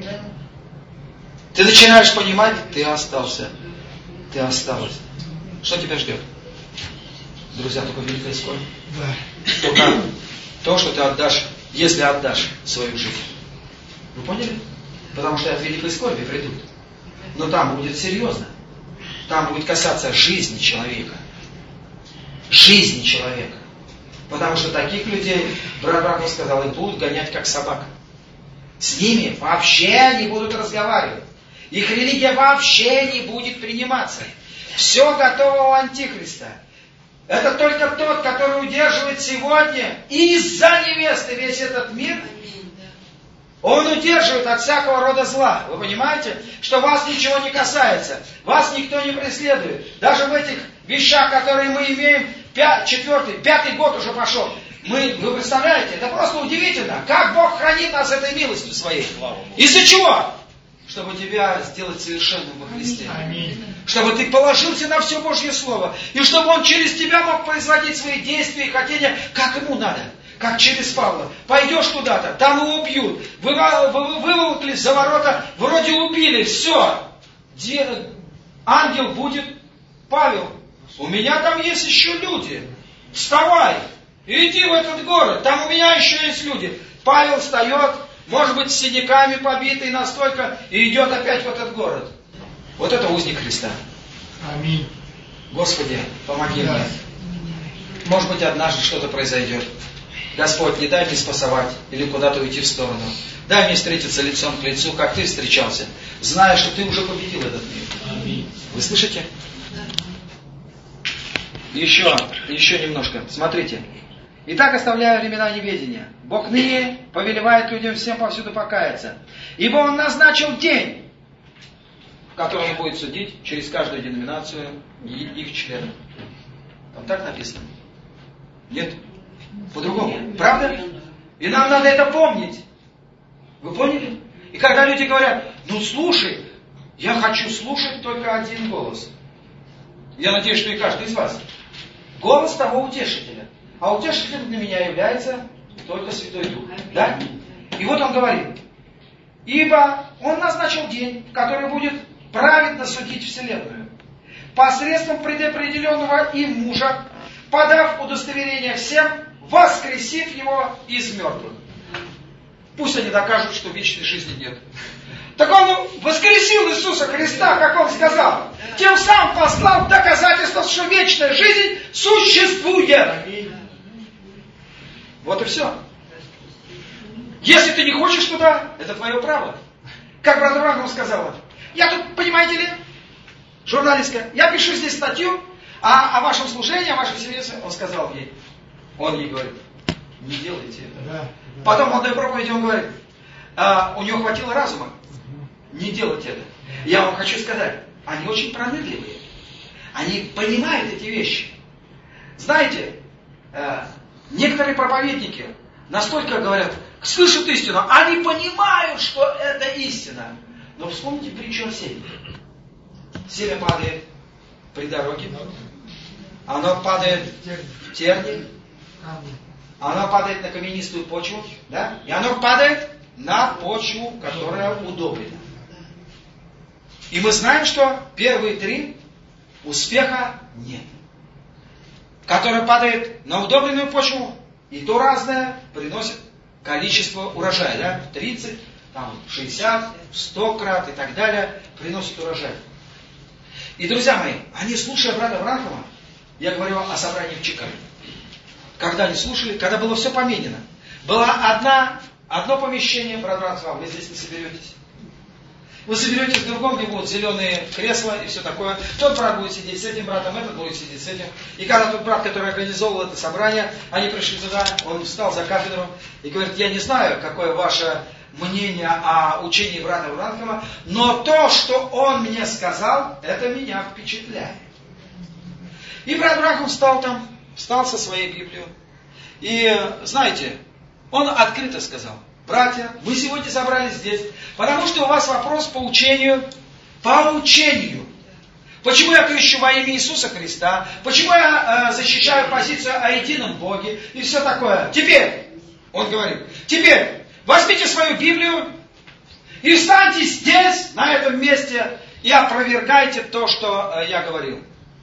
Ты начинаешь понимать, ты остался. Ты осталась. Что тебя ждет? Друзья, только великая скорбь. Да. Только то, что ты отдашь, если отдашь свою жизнь. Вы поняли? Потому что от великой скорби придут. Но там будет серьезно. там будет касаться жизни человека. Жизни человека. Потому что таких людей, брат Брахам сказал, их будут гонять как собак. С ними вообще не будут разговаривать. Их религия вообще не будет приниматься. Все готово у Антихриста. Это только тот, который удерживает сегодня из-за невесты весь этот мир. Он удерживает от всякого рода зла. Вы понимаете, что вас ничего не касается. Вас никто не преследует. Даже в этих вещах, которые мы имеем, пя- четвертый, пятый год уже пошел. Мы, вы представляете, это просто удивительно. Как Бог хранит нас этой милостью своей. Из-за чего? Чтобы тебя сделать совершенным во Христе. Аминь. Чтобы ты положился на все Божье Слово. И чтобы Он через тебя мог производить свои действия и хотения, как Ему надо. Как через Павла. Пойдешь куда-то, там его убьют. Вы, вы, выволокли за ворота, вроде убили, все. Де, ангел будет, Павел, у меня там есть еще люди. Вставай, иди в этот город, там у меня еще есть люди. Павел встает, может быть, с синяками побитый настолько, и идет опять в этот город. Вот это узник Христа. Аминь. Господи, помоги Да. мне. Может быть, однажды что-то произойдет. Господь, не дай мне спасовать или куда-то уйти в сторону. Дай мне встретиться лицом к лицу, как ты встречался, зная, что ты уже победил этот мир. Аминь. Вы слышите? Еще, еще немножко. Смотрите. Итак, оставляя времена неведения, Бог ныне повелевает людям всем повсюду покаяться. Ибо Он назначил день, в котором Он будет судить через каждую деноминацию и их членов. Там так написано? Нет? По-другому. Правда? И нам надо это помнить. Вы поняли? И когда люди говорят, ну слушай, я хочу слушать только один голос. Я надеюсь, что и каждый из вас. Голос того утешителя. А утешителем для меня является только Святой Дух. Да? И вот он говорит, ибо он назначил день, в который будет праведно судить вселенную, посредством предопределенного им мужа, подав удостоверение всем, воскресив его из мертвых. Пусть они докажут, что вечной жизни нет. Так он воскресил Иисуса Христа, как он сказал, тем самым послал доказательство, что вечная жизнь существует. Вот и все. Если ты не хочешь туда, это твое право. Как брат Брахам сказала, я тут, понимаете ли, журналистка, я пишу здесь статью о, о вашем служении, о вашей семье. Он сказал ей, он ей говорит, не делайте это. Да, да. Потом в одной проповеди он говорит, а, у него хватило разума не делать это. Я вам хочу сказать, они очень пронырливые. Они понимают эти вещи. Знаете, э, некоторые проповедники настолько говорят, слышат истину, они понимают, что это истина. Но вспомните притчу о семе. Семя падает при дороге, оно падает в тернии, оно падает на каменистую почву, да? И оно падает на почву, которая удобрена. И мы знаем, что первые три успеха нет. Которая падает на удобренную почву, и то разное приносит количество урожая, да? тридцать, там, шестьдесят, сто крат и так далее приносит урожай. И, друзья мои, они, слушая брата Брахама, я говорю о собрании в Чикаго. Когда они слушали, когда было все поменено. Была одна, одно помещение, брат Брахам сказал, вы здесь не соберетесь. Вы соберетесь в другом, где будут зеленые кресла и все такое. Тот брат будет сидеть с этим братом, этот будет сидеть с этим. И когда тот брат, который организовал это собрание, они пришли туда, он встал за кафедру и говорит, я не знаю, какое ваше мнение о учении брата Брахама, но то, что он мне сказал, это меня впечатляет. И брат Брахам встал там, встал со своей Библией. И, знаете, он открыто сказал, братья, мы сегодня собрались здесь, потому что у вас вопрос по учению, по учению. Почему я крещу во имя Иисуса Христа? Почему я э, защищаю позицию о едином Боге? И все такое. Теперь, он говорит, теперь возьмите свою Библию и встаньте здесь, на этом месте, и опровергайте то, что э, я говорил.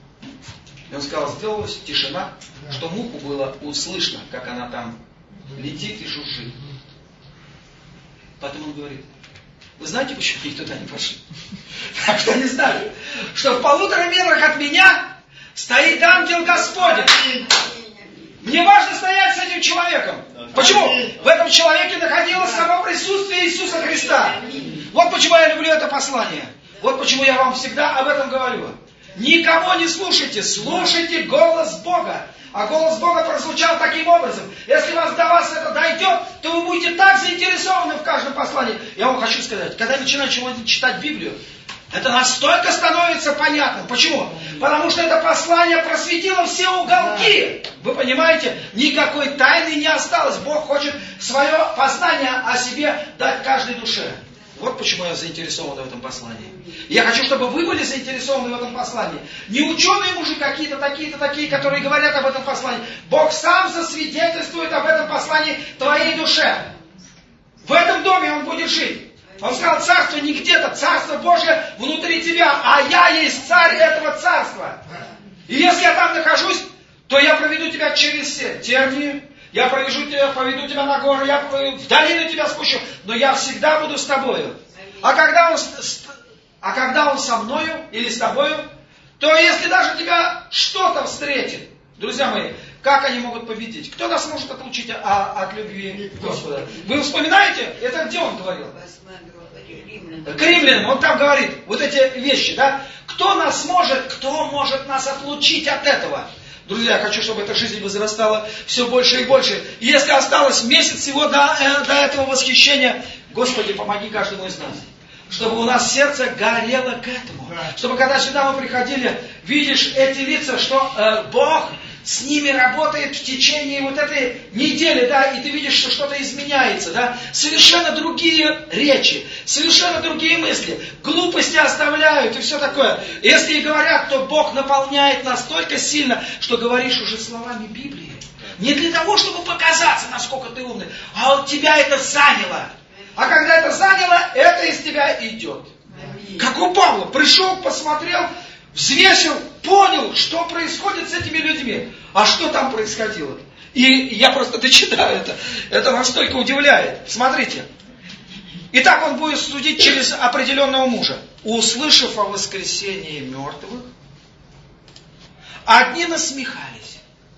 И он сказал, сделалась тишина, что муху было услышно, как она там летит и шуршит. Потом он говорит, Вы знаете, почему они туда не пошли? Так что они знали, что в полутора метрах от меня стоит ангел Господень. Мне важно стоять с этим человеком. Почему? В этом человеке находилось само присутствие Иисуса Христа. Вот почему я люблю это послание. Вот почему я вам всегда об этом говорю. Никого не слушайте, слушайте голос Бога. А голос Бога прозвучал таким образом. Если вас до вас это дойдет, то вы будете так заинтересованы в каждом послании. Я вам хочу сказать, когда начинаешь читать Библию, это настолько становится понятным. Почему? Потому что это послание просветило все уголки. Вы понимаете? Никакой тайны не осталось. Бог хочет свое познание о себе дать каждой душе. Вот почему я заинтересован в этом послании. Я хочу, чтобы вы были заинтересованы в этом послании. Не ученые мужи какие-то, такие-то, такие, которые говорят об этом послании. Бог сам засвидетельствует об этом послании твоей душе. В этом доме он будет жить. Он сказал, царство не где-то, царство Божье внутри тебя, а я есть царь этого царства. И если я там нахожусь, то я проведу тебя через все тернии, я проведу тебя, поведу тебя на горы, я в долину тебя спущу, но я всегда буду с тобою. А когда он, а когда он со мною или с тобою, то если даже тебя что-то встретит, друзья мои, как они могут победить? Кто нас может отлучить от, от любви Господа? Вы вспоминаете? Это где он говорил? К римлянам. Он там говорит вот эти вещи, да? Кто нас может, кто может нас отлучить от этого? Друзья, я хочу, чтобы эта жизнь возрастала все больше и больше. И если осталось месяц всего до, э, до этого восхищения, Господи, помоги каждому из нас. Чтобы у нас сердце горело к этому. Чтобы когда сюда мы приходили, видишь эти лица, что э, Бог с ними работает в течение вот этой недели, да, и ты видишь, что что-то изменяется, да, совершенно другие речи, совершенно другие мысли, глупости оставляют и все такое. Если и говорят, то Бог наполняет настолько сильно, что говоришь уже словами Библии. Не для того, чтобы показаться, насколько ты умный, а вот тебя это заняло. А когда это заняло, это из тебя идет. Как у Павла, пришел, посмотрел, взвесил, понял, что происходит с этими людьми. А что там происходило? И я просто дочитаю это. Это настолько удивляет. Смотрите. Итак, он будет судить через определенного мужа. Услышав о воскресении мертвых, одни насмехались,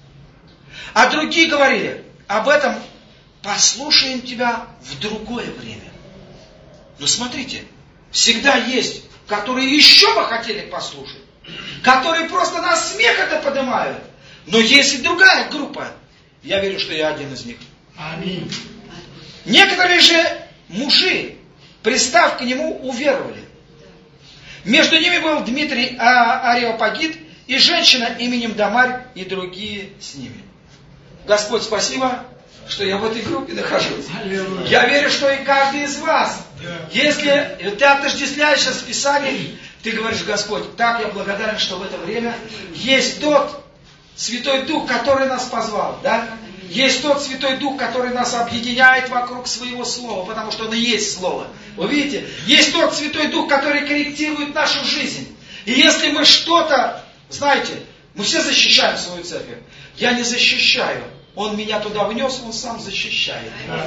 а другие говорили, об этом послушаем тебя в другое время. Но смотрите, всегда есть, которые еще бы хотели послушать, которые просто на смех это поднимают. Но есть и другая группа. Я верю, что я один из них. Аминь. Некоторые же мужи, пристав к нему, уверовали. Между ними был Дмитрий Ареопагит и женщина именем Дамарь и другие с ними. Господь, спасибо, что я в этой группе нахожусь. Аллилуйя. Я верю, что и каждый из вас, если ты отождествляешься с Писанием, ты говоришь, Господь, так я благодарен, что в это время есть тот Святой Дух, который нас позвал, да? Есть тот Святой Дух, который нас объединяет вокруг своего Слова, потому что Он и есть Слово. Вы видите? Есть тот Святой Дух, который корректирует нашу жизнь. И если мы что-то, знаете, мы все защищаем свою церковь. Я не защищаю. Он меня туда внес, Он сам защищает.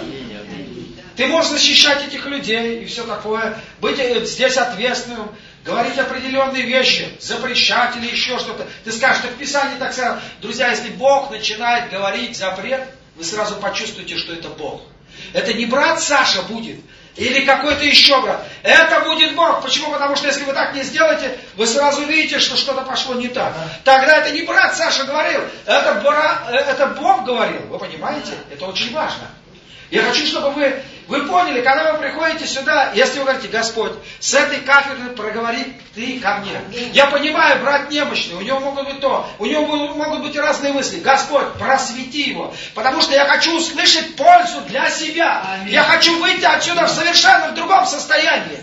Ты можешь защищать этих людей и все такое, быть здесь ответственным, говорить определенные вещи, запрещать или еще что-то. Ты скажешь, что в Писании так сказано. Друзья, если Бог начинает говорить запрет, вы сразу почувствуете, что это Бог. Это не брат Саша будет, или какой-то еще брат. Это будет Бог. Почему? Потому что если вы так не сделаете, вы сразу видите, что что-то пошло не так. Тогда это не брат Саша говорил, это, бра... это Бог говорил. Вы понимаете? Это очень важно. Я хочу, чтобы вы, вы поняли, когда вы приходите сюда, если вы говорите, Господь, с этой кафедры проговори ты ко мне. Я понимаю, брат немощный, у него могут быть то, у него могут быть разные мысли. Господь, просвети его, потому что я хочу услышать пользу для себя. Я хочу выйти отсюда в совершенно в другом состоянии.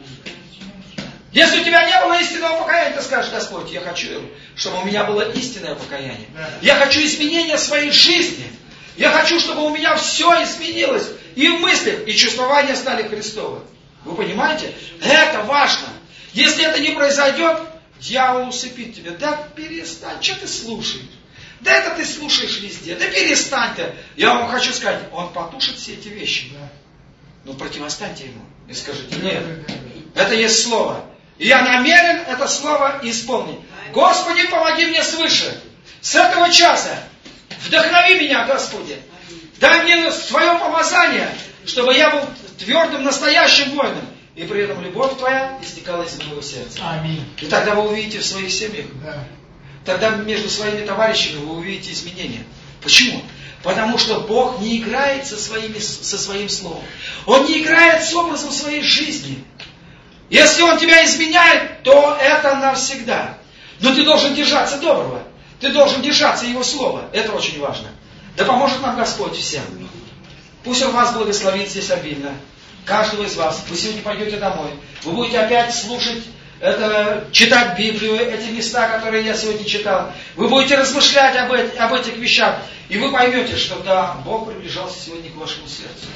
Если у тебя не было истинного покаяния, ты скажешь, Господь, я хочу, чтобы у меня было истинное покаяние. Я хочу изменения своей жизни. Я хочу, чтобы у меня все изменилось. И в мыслях, и чувствования стали Христовы. Вы понимаете? Это важно. Если это не произойдет, дьявол усыпит тебя. Да перестань, что ты слушаешь? Да это ты слушаешь везде. Да перестань ты. Я вам хочу сказать, он потушит все эти вещи. Ну, противостаньте ему и скажите: нет, это есть слово. И я намерен это слово исполнить. Господи, помоги мне свыше. С этого часа вдохнови меня, Господи. Дай мне Твое помазание, чтобы я был твердым, настоящим воином. И при этом любовь Твоя истекала из моего сердца. Аминь. И тогда вы увидите в своих семьях, Да. тогда между своими товарищами вы увидите изменения. Почему? Потому что Бог не играет со, своими, со своим словом. Он не играет с образом своей жизни. Если Он тебя изменяет, то это навсегда. Но ты должен держаться доброго. Ты должен держаться Его слова. Это очень важно. Да поможет нам Господь всем. Пусть Он вас благословит здесь обильно. Каждого из вас. Вы сегодня пойдете домой. Вы будете опять слушать, это, читать Библию, эти места, которые я сегодня читал. Вы будете размышлять об, эти, об этих вещах. И вы поймете, что да, Бог приближался сегодня к вашему сердцу.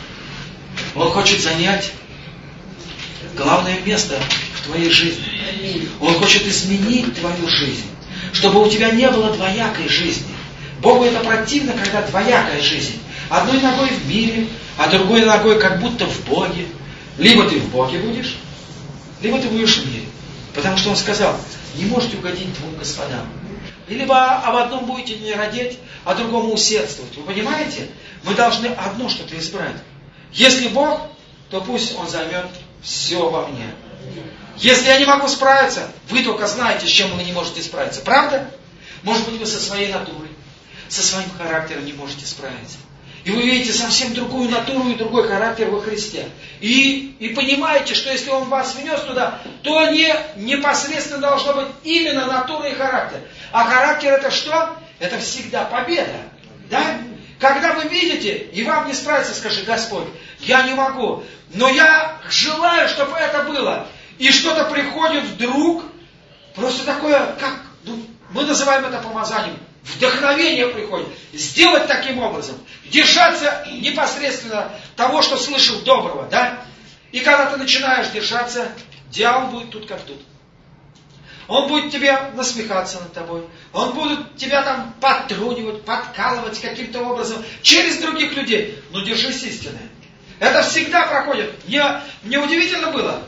Он хочет занять главное место в твоей жизни. Он хочет изменить твою жизнь. Чтобы у тебя не было двоякой жизни. Богу это противно, когда двоякая жизнь. Одной ногой в мире, а другой ногой как будто в Боге. Либо ты в Боге будешь, либо ты будешь в мире. Потому что Он сказал: не можете угодить двум господам. И либо об одном будете не родить, а другому усердствовать. Вы понимаете? Мы должны одно что-то избрать. Если Бог, то пусть Он займет все во мне. Если я не могу справиться, вы только знаете, с чем вы не можете справиться. Правда? Может быть, вы со своей натурой, со своим характером не можете справиться. И вы видите совсем другую натуру и другой характер во Христе. И, и понимаете, что если Он вас внес туда, то не непосредственно должно быть именно натура и характер. А характер это что? Это всегда победа. Да? Когда вы видите, и вам не справиться, скажи: Господь, я не могу, но я желаю, чтобы это было. И что-то приходит вдруг, просто такое, как, ну, мы называем это помазанием. Вдохновение приходит. Сделать таким образом. Держаться непосредственно того, что слышал доброго. Да? И когда ты начинаешь держаться, дьявол будет тут как тут. Он будет тебе насмехаться над тобой. Он будет тебя там подтрунивать, подкалывать каким-то образом через других людей. Но держись истины. Это всегда проходит. Мне, мне удивительно было.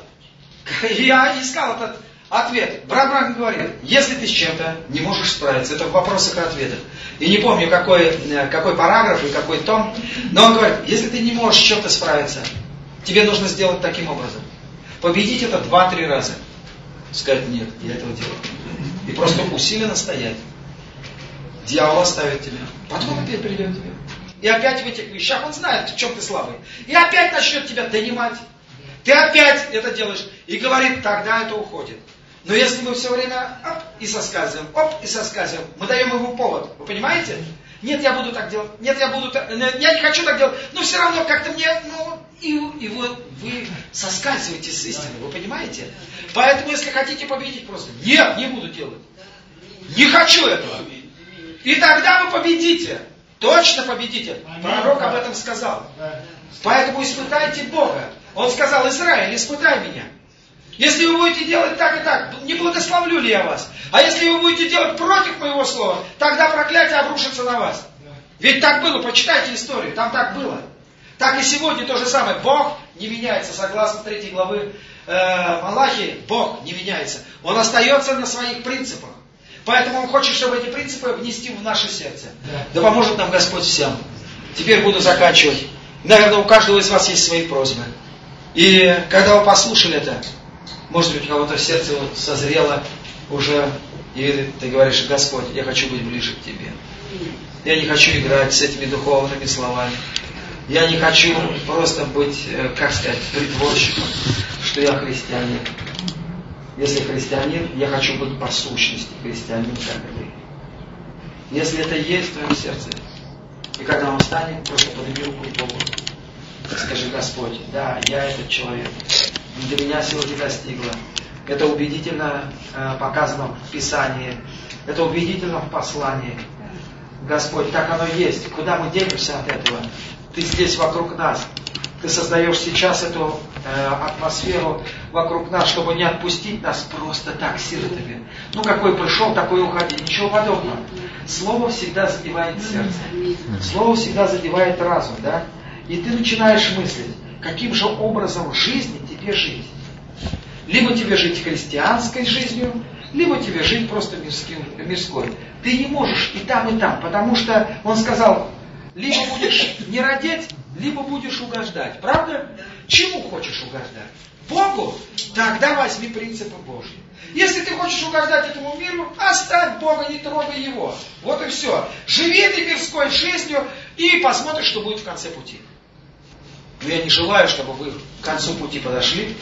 Я искал этот ответ. Брат Бран говорит: если ты с чем-то не можешь справиться, это в вопросах и ответах. И не помню, какой, какой параграф и какой том, но он говорит: если ты не можешь с чем-то справиться, тебе нужно сделать таким образом. Победить это два-три раза. Сказать: нет, я этого делаю. И просто усиленно стоять. Дьявол оставит тебя. Потом опять придет тебе. И опять в этих вещах он знает, в чем ты слабый. И опять начнет тебя донимать. Ты опять это делаешь. И говорит: тогда это уходит. Но если мы все время оп, и соскальзываем, оп, и соскальзываем, мы даем ему повод. Вы понимаете? Нет, я буду так делать. Нет, я буду так. Я не хочу так делать. Но все равно как-то мне. Ну, и, и вы, вы соскальзываете с истины. Вы понимаете? Поэтому, если хотите победить, просто нет, не буду делать. Не хочу этого. И тогда вы победите. Точно победите. Пророк об этом сказал. Поэтому испытайте Бога. Он сказал: Израиль, испытай меня. Если вы будете делать так и так, не благословлю ли я вас? А если вы будете делать против моего слова, тогда проклятие обрушится на вас. Ведь так было, почитайте историю, там так было. Так и сегодня то же самое. Бог не меняется, согласно третьей главы э, Малахии, Бог не меняется. Он остается на своих принципах. Поэтому Он хочет, чтобы эти принципы внести в наше сердце. Да поможет нам Господь всем. Теперь буду заканчивать. Наверное, у каждого из вас есть свои просьбы. И когда вы послушали это, может быть, у кого-то в сердце вот созрело уже, и ты говоришь: Господь, я хочу быть ближе к Тебе. Я не хочу играть с этими духовными словами. Я не хочу просто быть, как сказать, притворщиком, что я христианин. Если христианин, я хочу быть по сущности христианин, как и вы. Если это есть в твоем сердце, и когда он встанет, просто подними руку к Богу. Скажи: Господь, да, я этот человек. Для меня сегодня достигло. Это убедительно э, показано в Писании. Это убедительно в послании. Господь, так оно есть. Куда мы денемся от этого? Ты здесь вокруг нас. Ты создаешь сейчас эту э, атмосферу вокруг нас, чтобы не отпустить нас просто так сиротами. Ну, какой пришел, такой уходи. Ничего подобного. Слово всегда задевает сердце. Слово всегда задевает разум, да? И ты начинаешь мыслить. каким же образом жизни тебе жить. Либо тебе жить христианской жизнью, либо тебе жить просто мирским, мирской. Ты не можешь и там, и там, потому что он сказал, либо будешь не родить, либо будешь угождать. Правда? Чему хочешь угождать? Богу? Тогда возьми принципы Божьи. Если ты хочешь угождать этому миру, оставь Бога, не трогай Его. Вот и все. Живи ты мирской жизнью и посмотришь, что будет в конце пути. Но я не желаю, чтобы вы к концу пути подошли,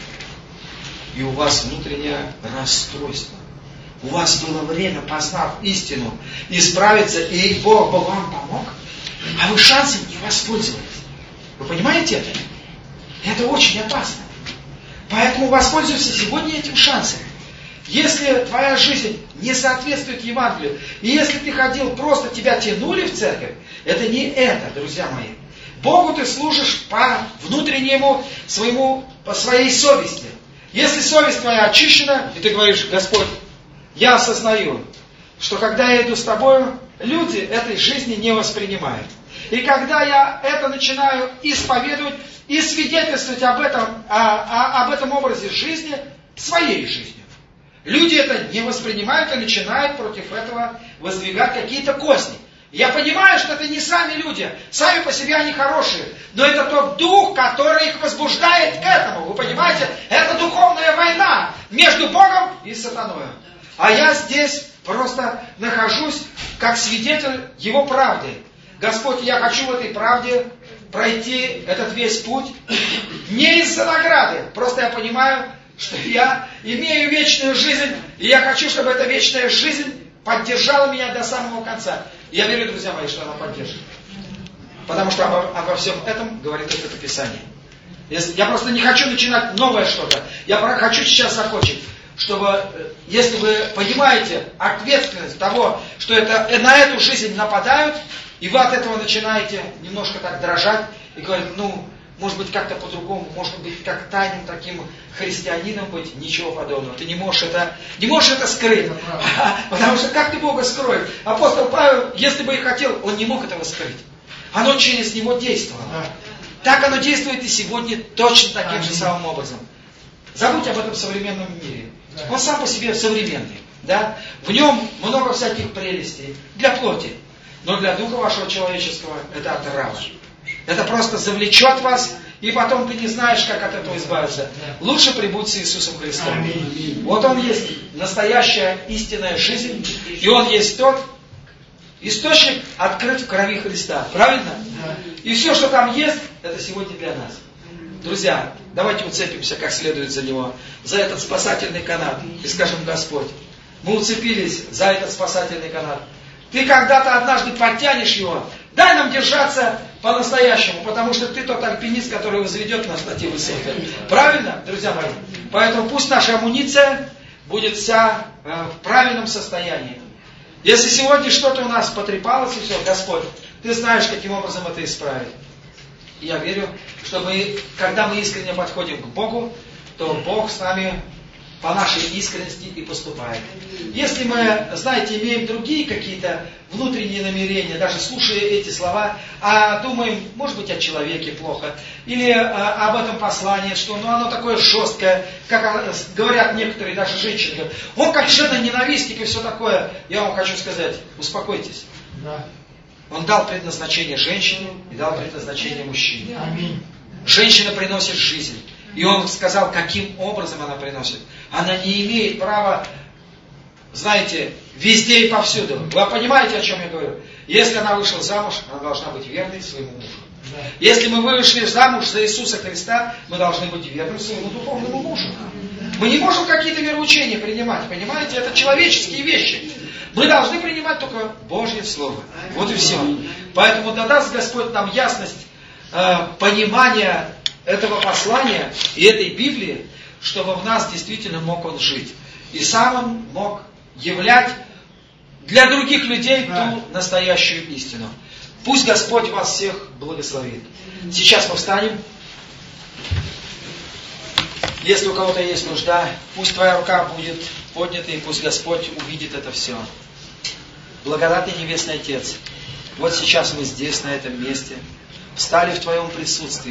и у вас внутреннее расстройство. У вас было время, познав истину, исправиться, и Бог бы вам помог, а вы шансом не воспользовались. Вы понимаете это? Это очень опасно. Поэтому воспользуйся сегодня этим шансом. Если твоя жизнь не соответствует Евангелию, и если ты ходил, просто тебя тянули в церковь, это не это, друзья мои. Богу ты служишь по внутреннему своему, по своей совести. Если совесть твоя очищена, и ты говоришь, Господь, я осознаю, что когда я иду с тобою, люди этой жизни не воспринимают. И когда я это начинаю исповедовать и свидетельствовать об этом, о, о, об этом образе жизни, своей жизнью, люди это не воспринимают и начинают против этого воздвигать какие-то козни. Я понимаю, что это не сами люди, сами по себе они хорошие, но это тот дух, который их возбуждает к этому. Вы понимаете? Это духовная война между Богом и сатаной. А я здесь просто нахожусь как свидетель Его правды. Господь, я хочу в этой правде пройти этот весь путь не из-за награды. Просто я понимаю, что я имею вечную жизнь, и я хочу, чтобы эта вечная жизнь поддержала меня до самого конца. Я верю, друзья мои, что она поддержит. Потому что обо, обо всем этом говорит это Писание. Я просто не хочу начинать новое что-то. Я хочу сейчас закончить. Чтобы, если вы понимаете ответственность того, что это, на эту жизнь нападают, и вы от этого начинаете немножко так дрожать и говорить, ну, может быть, как-то по-другому, может быть, как тайным таким христианином быть, ничего подобного. Ты не можешь это, не можешь это скрыть. Потому что как ты Бога скроешь? Апостол Павел, если бы и хотел, он не мог этого скрыть. Оно через него действовало. Так оно действует и сегодня точно таким же самым образом. Забудь об этом современном мире. Он сам по себе современный. Да? В нем много всяких прелестей для плоти. Но для духа вашего человеческого это отрава. Это просто завлечет вас, и потом ты не знаешь, как от этого избавиться. Лучше прибудь с Иисусом Христом. Вот Он есть настоящая истинная жизнь, и Он есть тот источник, открыт в крови Христа. Правильно? И все, что там есть, это сегодня для нас. Друзья, давайте уцепимся как следует за Него, за этот спасательный канат, и скажем, Господь, мы уцепились за этот спасательный канат. Ты когда-то однажды подтянешь его. Дай нам держаться по-настоящему, потому что ты тот альпинист, который возведет нас на те высоты. Правильно, друзья мои? Поэтому пусть наша амуниция будет вся э, в правильном состоянии. Если сегодня что-то у нас потрепалось, и все, Господь, ты знаешь, каким образом это исправить. И я верю, что мы, когда мы искренне подходим к Богу, то Бог с нами по нашей искренности и поступает. Если мы, знаете, имеем другие какие-то внутренние намерения, даже слушая эти слова, а думаем, может быть, о человеке плохо, или а, об этом послании, что ну, оно такое жесткое, как говорят некоторые даже женщины, говорят, он как жена-ненавистник и все такое. Я вам хочу сказать, успокойтесь. Да. Он дал предназначение женщине и дал предназначение мужчине. Аминь. Женщина приносит жизнь. И он сказал, каким образом она приносит. Она не имеет права, знаете, везде и повсюду. Вы понимаете, о чем я говорю? Если она вышла замуж, она должна быть верной своему мужу. Да. Если мы вышли замуж за Иисуса Христа, мы должны быть верны своему духовному мужу. Мы не можем какие-то вероучения принимать, понимаете? Это человеческие вещи. Мы должны принимать только Божье Слово. Вот и все. Поэтому да даст Господь нам ясность э, понимания этого послания и этой Библии, чтобы в нас действительно мог Он жить. И сам Он мог являть для других людей ту настоящую истину. Пусть Господь вас всех благословит. Сейчас мы встанем. Если у кого-то есть нужда, пусть твоя рука будет поднята, и пусть Господь увидит это все. Благодатный Небесный Отец, вот сейчас мы здесь, на этом месте, встали в Твоем присутствии.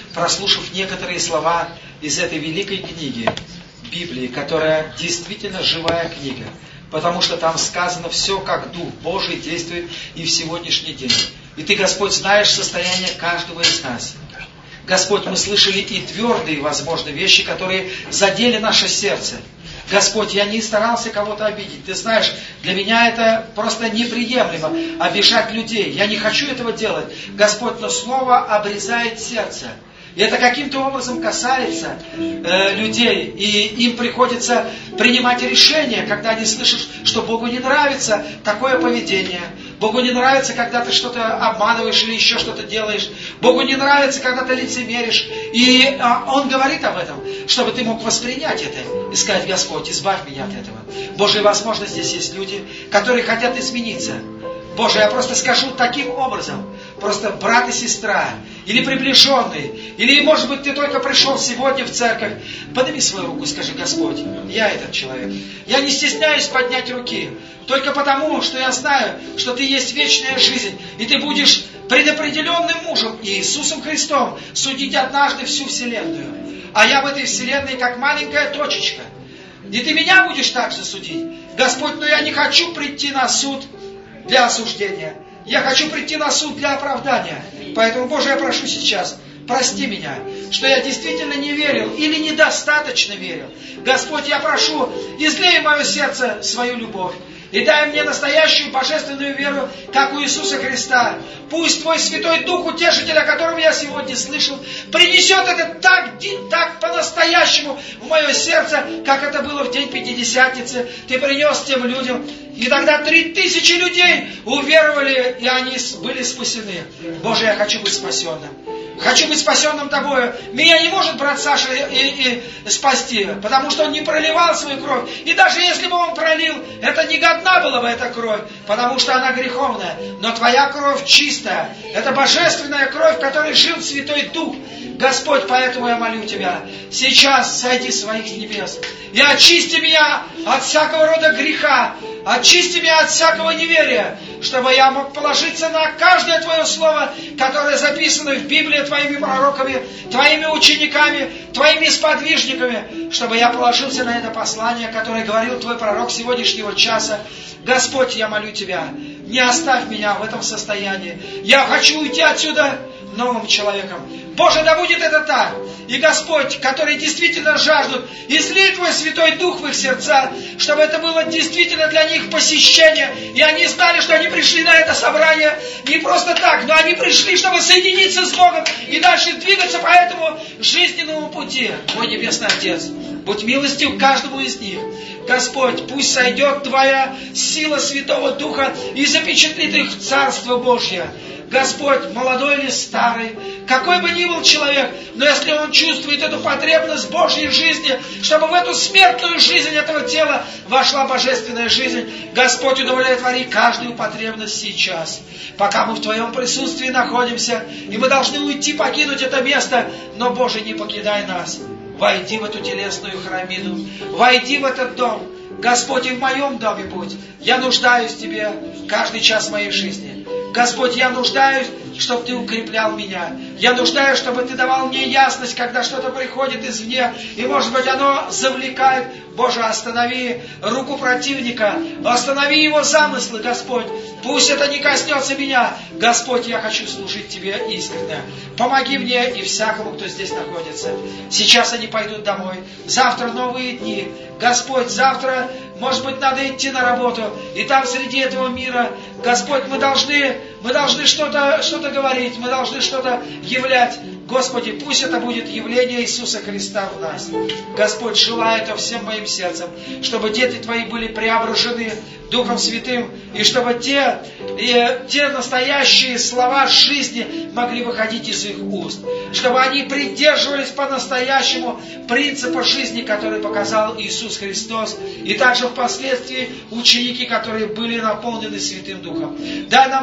прослушав некоторые слова из этой великой книги, Библии, которая действительно живая книга, потому что там сказано все, как Дух Божий действует и в сегодняшний день. И Ты, Господь, знаешь состояние каждого из нас. Господь, мы слышали и твердые, возможно, вещи, которые задели наше сердце. Господь, я не старался кого-то обидеть. Ты знаешь, для меня это просто неприемлемо, обижать людей. Я не хочу этого делать. Господь, но Слово обрезает сердце. И это каким-то образом касается э, людей. И им приходится принимать решения, когда они слышат, что Богу не нравится такое поведение. Богу не нравится, когда ты что-то обманываешь или еще что-то делаешь. Богу не нравится, когда ты лицемеришь. И э, Он говорит об этом, чтобы ты мог воспринять это и сказать: Господь, избавь меня от этого. Боже, возможно, здесь есть люди, которые хотят измениться. Боже, я просто скажу таким образом. Просто брат и сестра, или приближенный, или, может быть, ты только пришел сегодня в церковь. Подними свою руку и скажи: Господь, я этот человек. Я не стесняюсь поднять руки, только потому, что я знаю, что Ты есть вечная жизнь, и Ты будешь предопределенным мужем Иисусом Христом судить однажды всю вселенную. А я в этой вселенной как маленькая точечка. И Ты меня будешь также судить. Господь, но я не хочу прийти на суд для осуждения. Я хочу прийти на суд для оправдания. Поэтому, Боже, я прошу сейчас, прости меня, что я действительно не верил или недостаточно верил. Господь, я прошу, излей в мое сердце свою любовь. И дай мне настоящую божественную веру, как у Иисуса Христа. Пусть Твой Святой Дух, Утешитель, о котором я сегодня слышал, принесет это так, так по-настоящему в мое сердце, как это было в день Пятидесятницы. Ты принес тем людям. И тогда три тысячи людей уверовали, и они были спасены. Боже, я хочу быть спасенным. Хочу быть спасенным Тобою. Меня не может брат Саша и, и, и спасти, потому что он не проливал свою кровь. И даже если бы он пролил, это не годна была бы эта кровь, потому что она греховная. Но Твоя кровь чистая. Это божественная кровь, в которой жил Святой Дух. Господь, поэтому я молю Тебя, сейчас сойди с своих небес и очисти меня от всякого рода греха, очисти меня от всякого неверия, чтобы я мог положиться на каждое Твое слово, которое записано в Библии Твоими пророками, Твоими учениками, Твоими сподвижниками, чтобы я положился на это послание, которое говорил Твой пророк сегодняшнего часа. Господь, я молю Тебя, не оставь меня в этом состоянии. Я хочу уйти отсюда новым человеком. Боже, да будет это так. И Господь, которые действительно жаждут, излей Твой Святой Дух в их сердца, чтобы это было действительно для них посещение. И они знали, что они пришли на это собрание не просто так, но они пришли, чтобы соединиться с Богом и дальше двигаться по этому жизненному пути. Мой Небесный Отец, будь милостив к каждому из них. Господь, пусть сойдет Твоя сила Святого Духа и запечатлит их в Царство Божье. Господь, молодой или старый, какой бы ни был человек, но если он чувствует эту потребность Божьей жизни, чтобы в эту смертную жизнь этого тела вошла божественная жизнь, Господь, удовлетвори каждую потребность сейчас, пока мы в Твоем присутствии находимся, и мы должны уйти, покинуть это место, но, Боже, не покидай нас. Войди в эту телесную храмину, войди в этот дом. Господь, и в моем доме будь. Я нуждаюсь в Тебе каждый час моей жизни. Господь, я нуждаюсь, чтобы Ты укреплял меня. Я нуждаюсь, чтобы Ты давал мне ясность, когда что-то приходит извне, и, может быть, оно завлекает. Боже, останови руку противника, останови его замыслы, Господь. Пусть это не коснется меня. Господь, я хочу служить Тебе искренне. Помоги мне и всякому, кто здесь находится. Сейчас они пойдут домой. Завтра новые дни. Господь, завтра, может быть, надо идти на работу. И там среди этого мира, Господь, мы должны, мы должны что-то, что-то говорить, мы должны что-то являть. Господи, пусть это будет явление Иисуса Христа в нас. Господь, желаю это всем моим сердцем, чтобы дети Твои были преображены Духом Святым, и чтобы те, и те настоящие слова жизни могли выходить из их уст, чтобы они придерживались по-настоящему принципа жизни, который показал Иисус Христос, и также впоследствии ученики, которые были наполнены Святым Духом. Дай нам быть учениками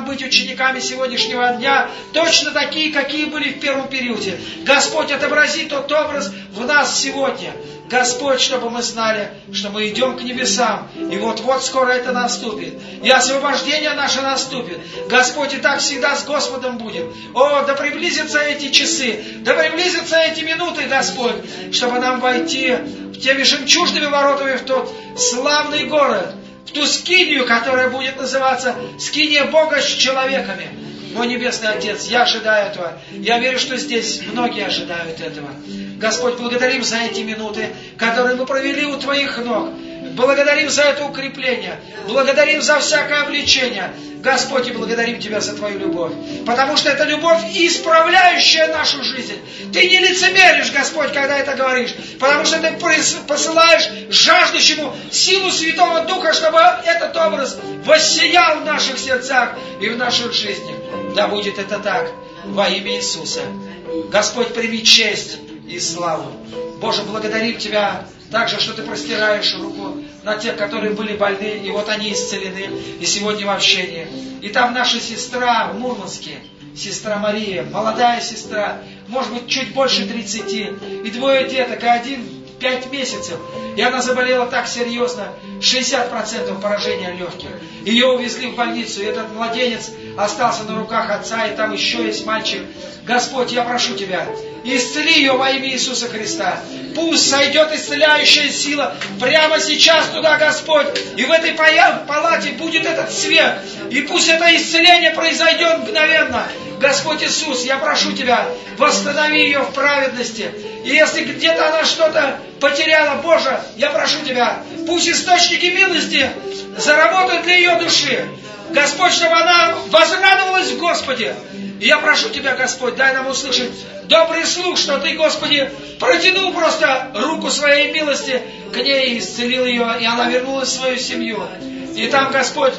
учениками сегодняшнего дня, точно такие, какие были в первом периоде. Господь, отобрази тот образ в нас сегодня. Господь, чтобы мы знали, что мы идем к небесам, и вот-вот скоро это наступит, и освобождение наше наступит. Господь, и так всегда с Господом будем. О, да приблизятся эти часы, да приблизятся эти минуты, Господь, чтобы нам войти в теми жемчужными воротами в тот славный город, в ту скинию, которая будет называться скиния Бога с человеками. Мой Небесный Отец, я ожидаю этого. Я верю, что здесь многие ожидают этого. Господь, благодарим за эти минуты, которые мы провели у Твоих ног. Благодарим за это укрепление. Благодарим за всякое обличение. Господь, и благодарим Тебя за Твою любовь. Потому что это любовь, исправляющая нашу жизнь. Ты не лицемеришь, Господь, когда это говоришь. Потому что Ты посылаешь жаждущему силу Святого Духа, чтобы этот образ воссиял в наших сердцах и в наших жизнях. Да будет это так во имя Иисуса. Господь, прими честь и славу. Боже, благодарим Тебя также, что Ты простираешь руку на тех, которые были больны, и вот они исцелены, и сегодня в общении. И там наша сестра в Мурманске, сестра Мария, молодая сестра, может быть, чуть больше тридцати, и двое деток, и один пять месяцев. И она заболела так серьезно, шестьдесят процентов поражения легких. Ее увезли в больницу, и этот младенец остался на руках отца, и там еще есть мальчик. Господь, я прошу Тебя, исцели ее во имя Иисуса Христа. Пусть сойдет исцеляющая сила прямо сейчас туда, Господь. И в этой палате будет этот свет. И пусть это исцеление произойдет мгновенно. Господь Иисус, я прошу Тебя, восстанови ее в праведности. И если где-то она что-то потеряла, Боже, я прошу Тебя, пусть источники милости заработают для ее души. Господь, чтобы она возрадовалась в Господе. И я прошу Тебя, Господь, дай нам услышать добрый слух, что Ты, Господи, протянул просто руку своей милости к ней и исцелил ее, и она вернулась в свою семью. И там, Господь,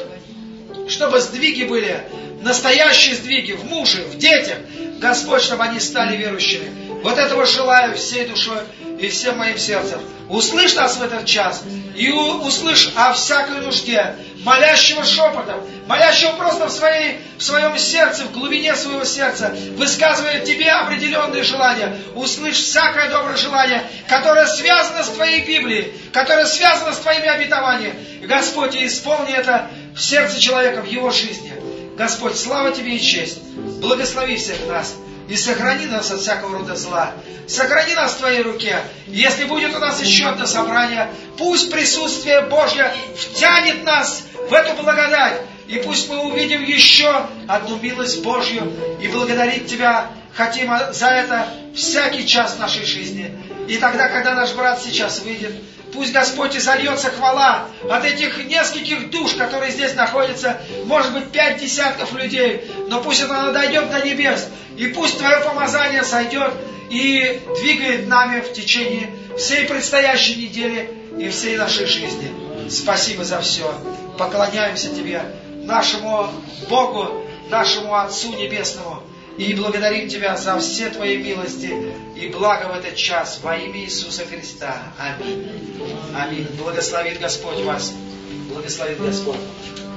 чтобы сдвиги были, настоящие сдвиги в муже, в детях, Господь, чтобы они стали верующими. Вот этого желаю всей душой и всем моим сердцем. Услышь нас в этот час и услышь о всякой нужде, молящего шепотом, молящего просто в, своей, в своем сердце, в глубине своего сердца, высказывая Тебе определенные желания. Услышь всякое доброе желание, которое связано с Твоей Библией, которое связано с Твоими обетованиями. И, Господь, и исполни это в сердце человека, в его жизни. Господь, слава Тебе и честь. Благослови всех нас. И сохрани нас от всякого рода зла. Сохрани нас в Твоей руке. Если будет у нас еще одно собрание, пусть присутствие Божье втянет нас в эту благодать. И пусть мы увидим еще одну милость Божью. И благодарить Тебя хотим за это всякий час нашей жизни. И тогда, когда наш брат сейчас выйдет, пусть, Господь, и зальется хвала от этих нескольких душ, которые здесь находятся, может быть, пять десятков людей, но пусть это дойдет до небес, и пусть Твое помазание сойдет и двигает нами в течение всей предстоящей недели и всей нашей жизни. Спасибо за все. Поклоняемся Тебе, нашему Богу, нашему Отцу Небесному, и благодарим Тебя за все Твои милости и благо в этот час во имя Иисуса Христа. Аминь. Аминь. Благословит Господь вас. Благословит Господь.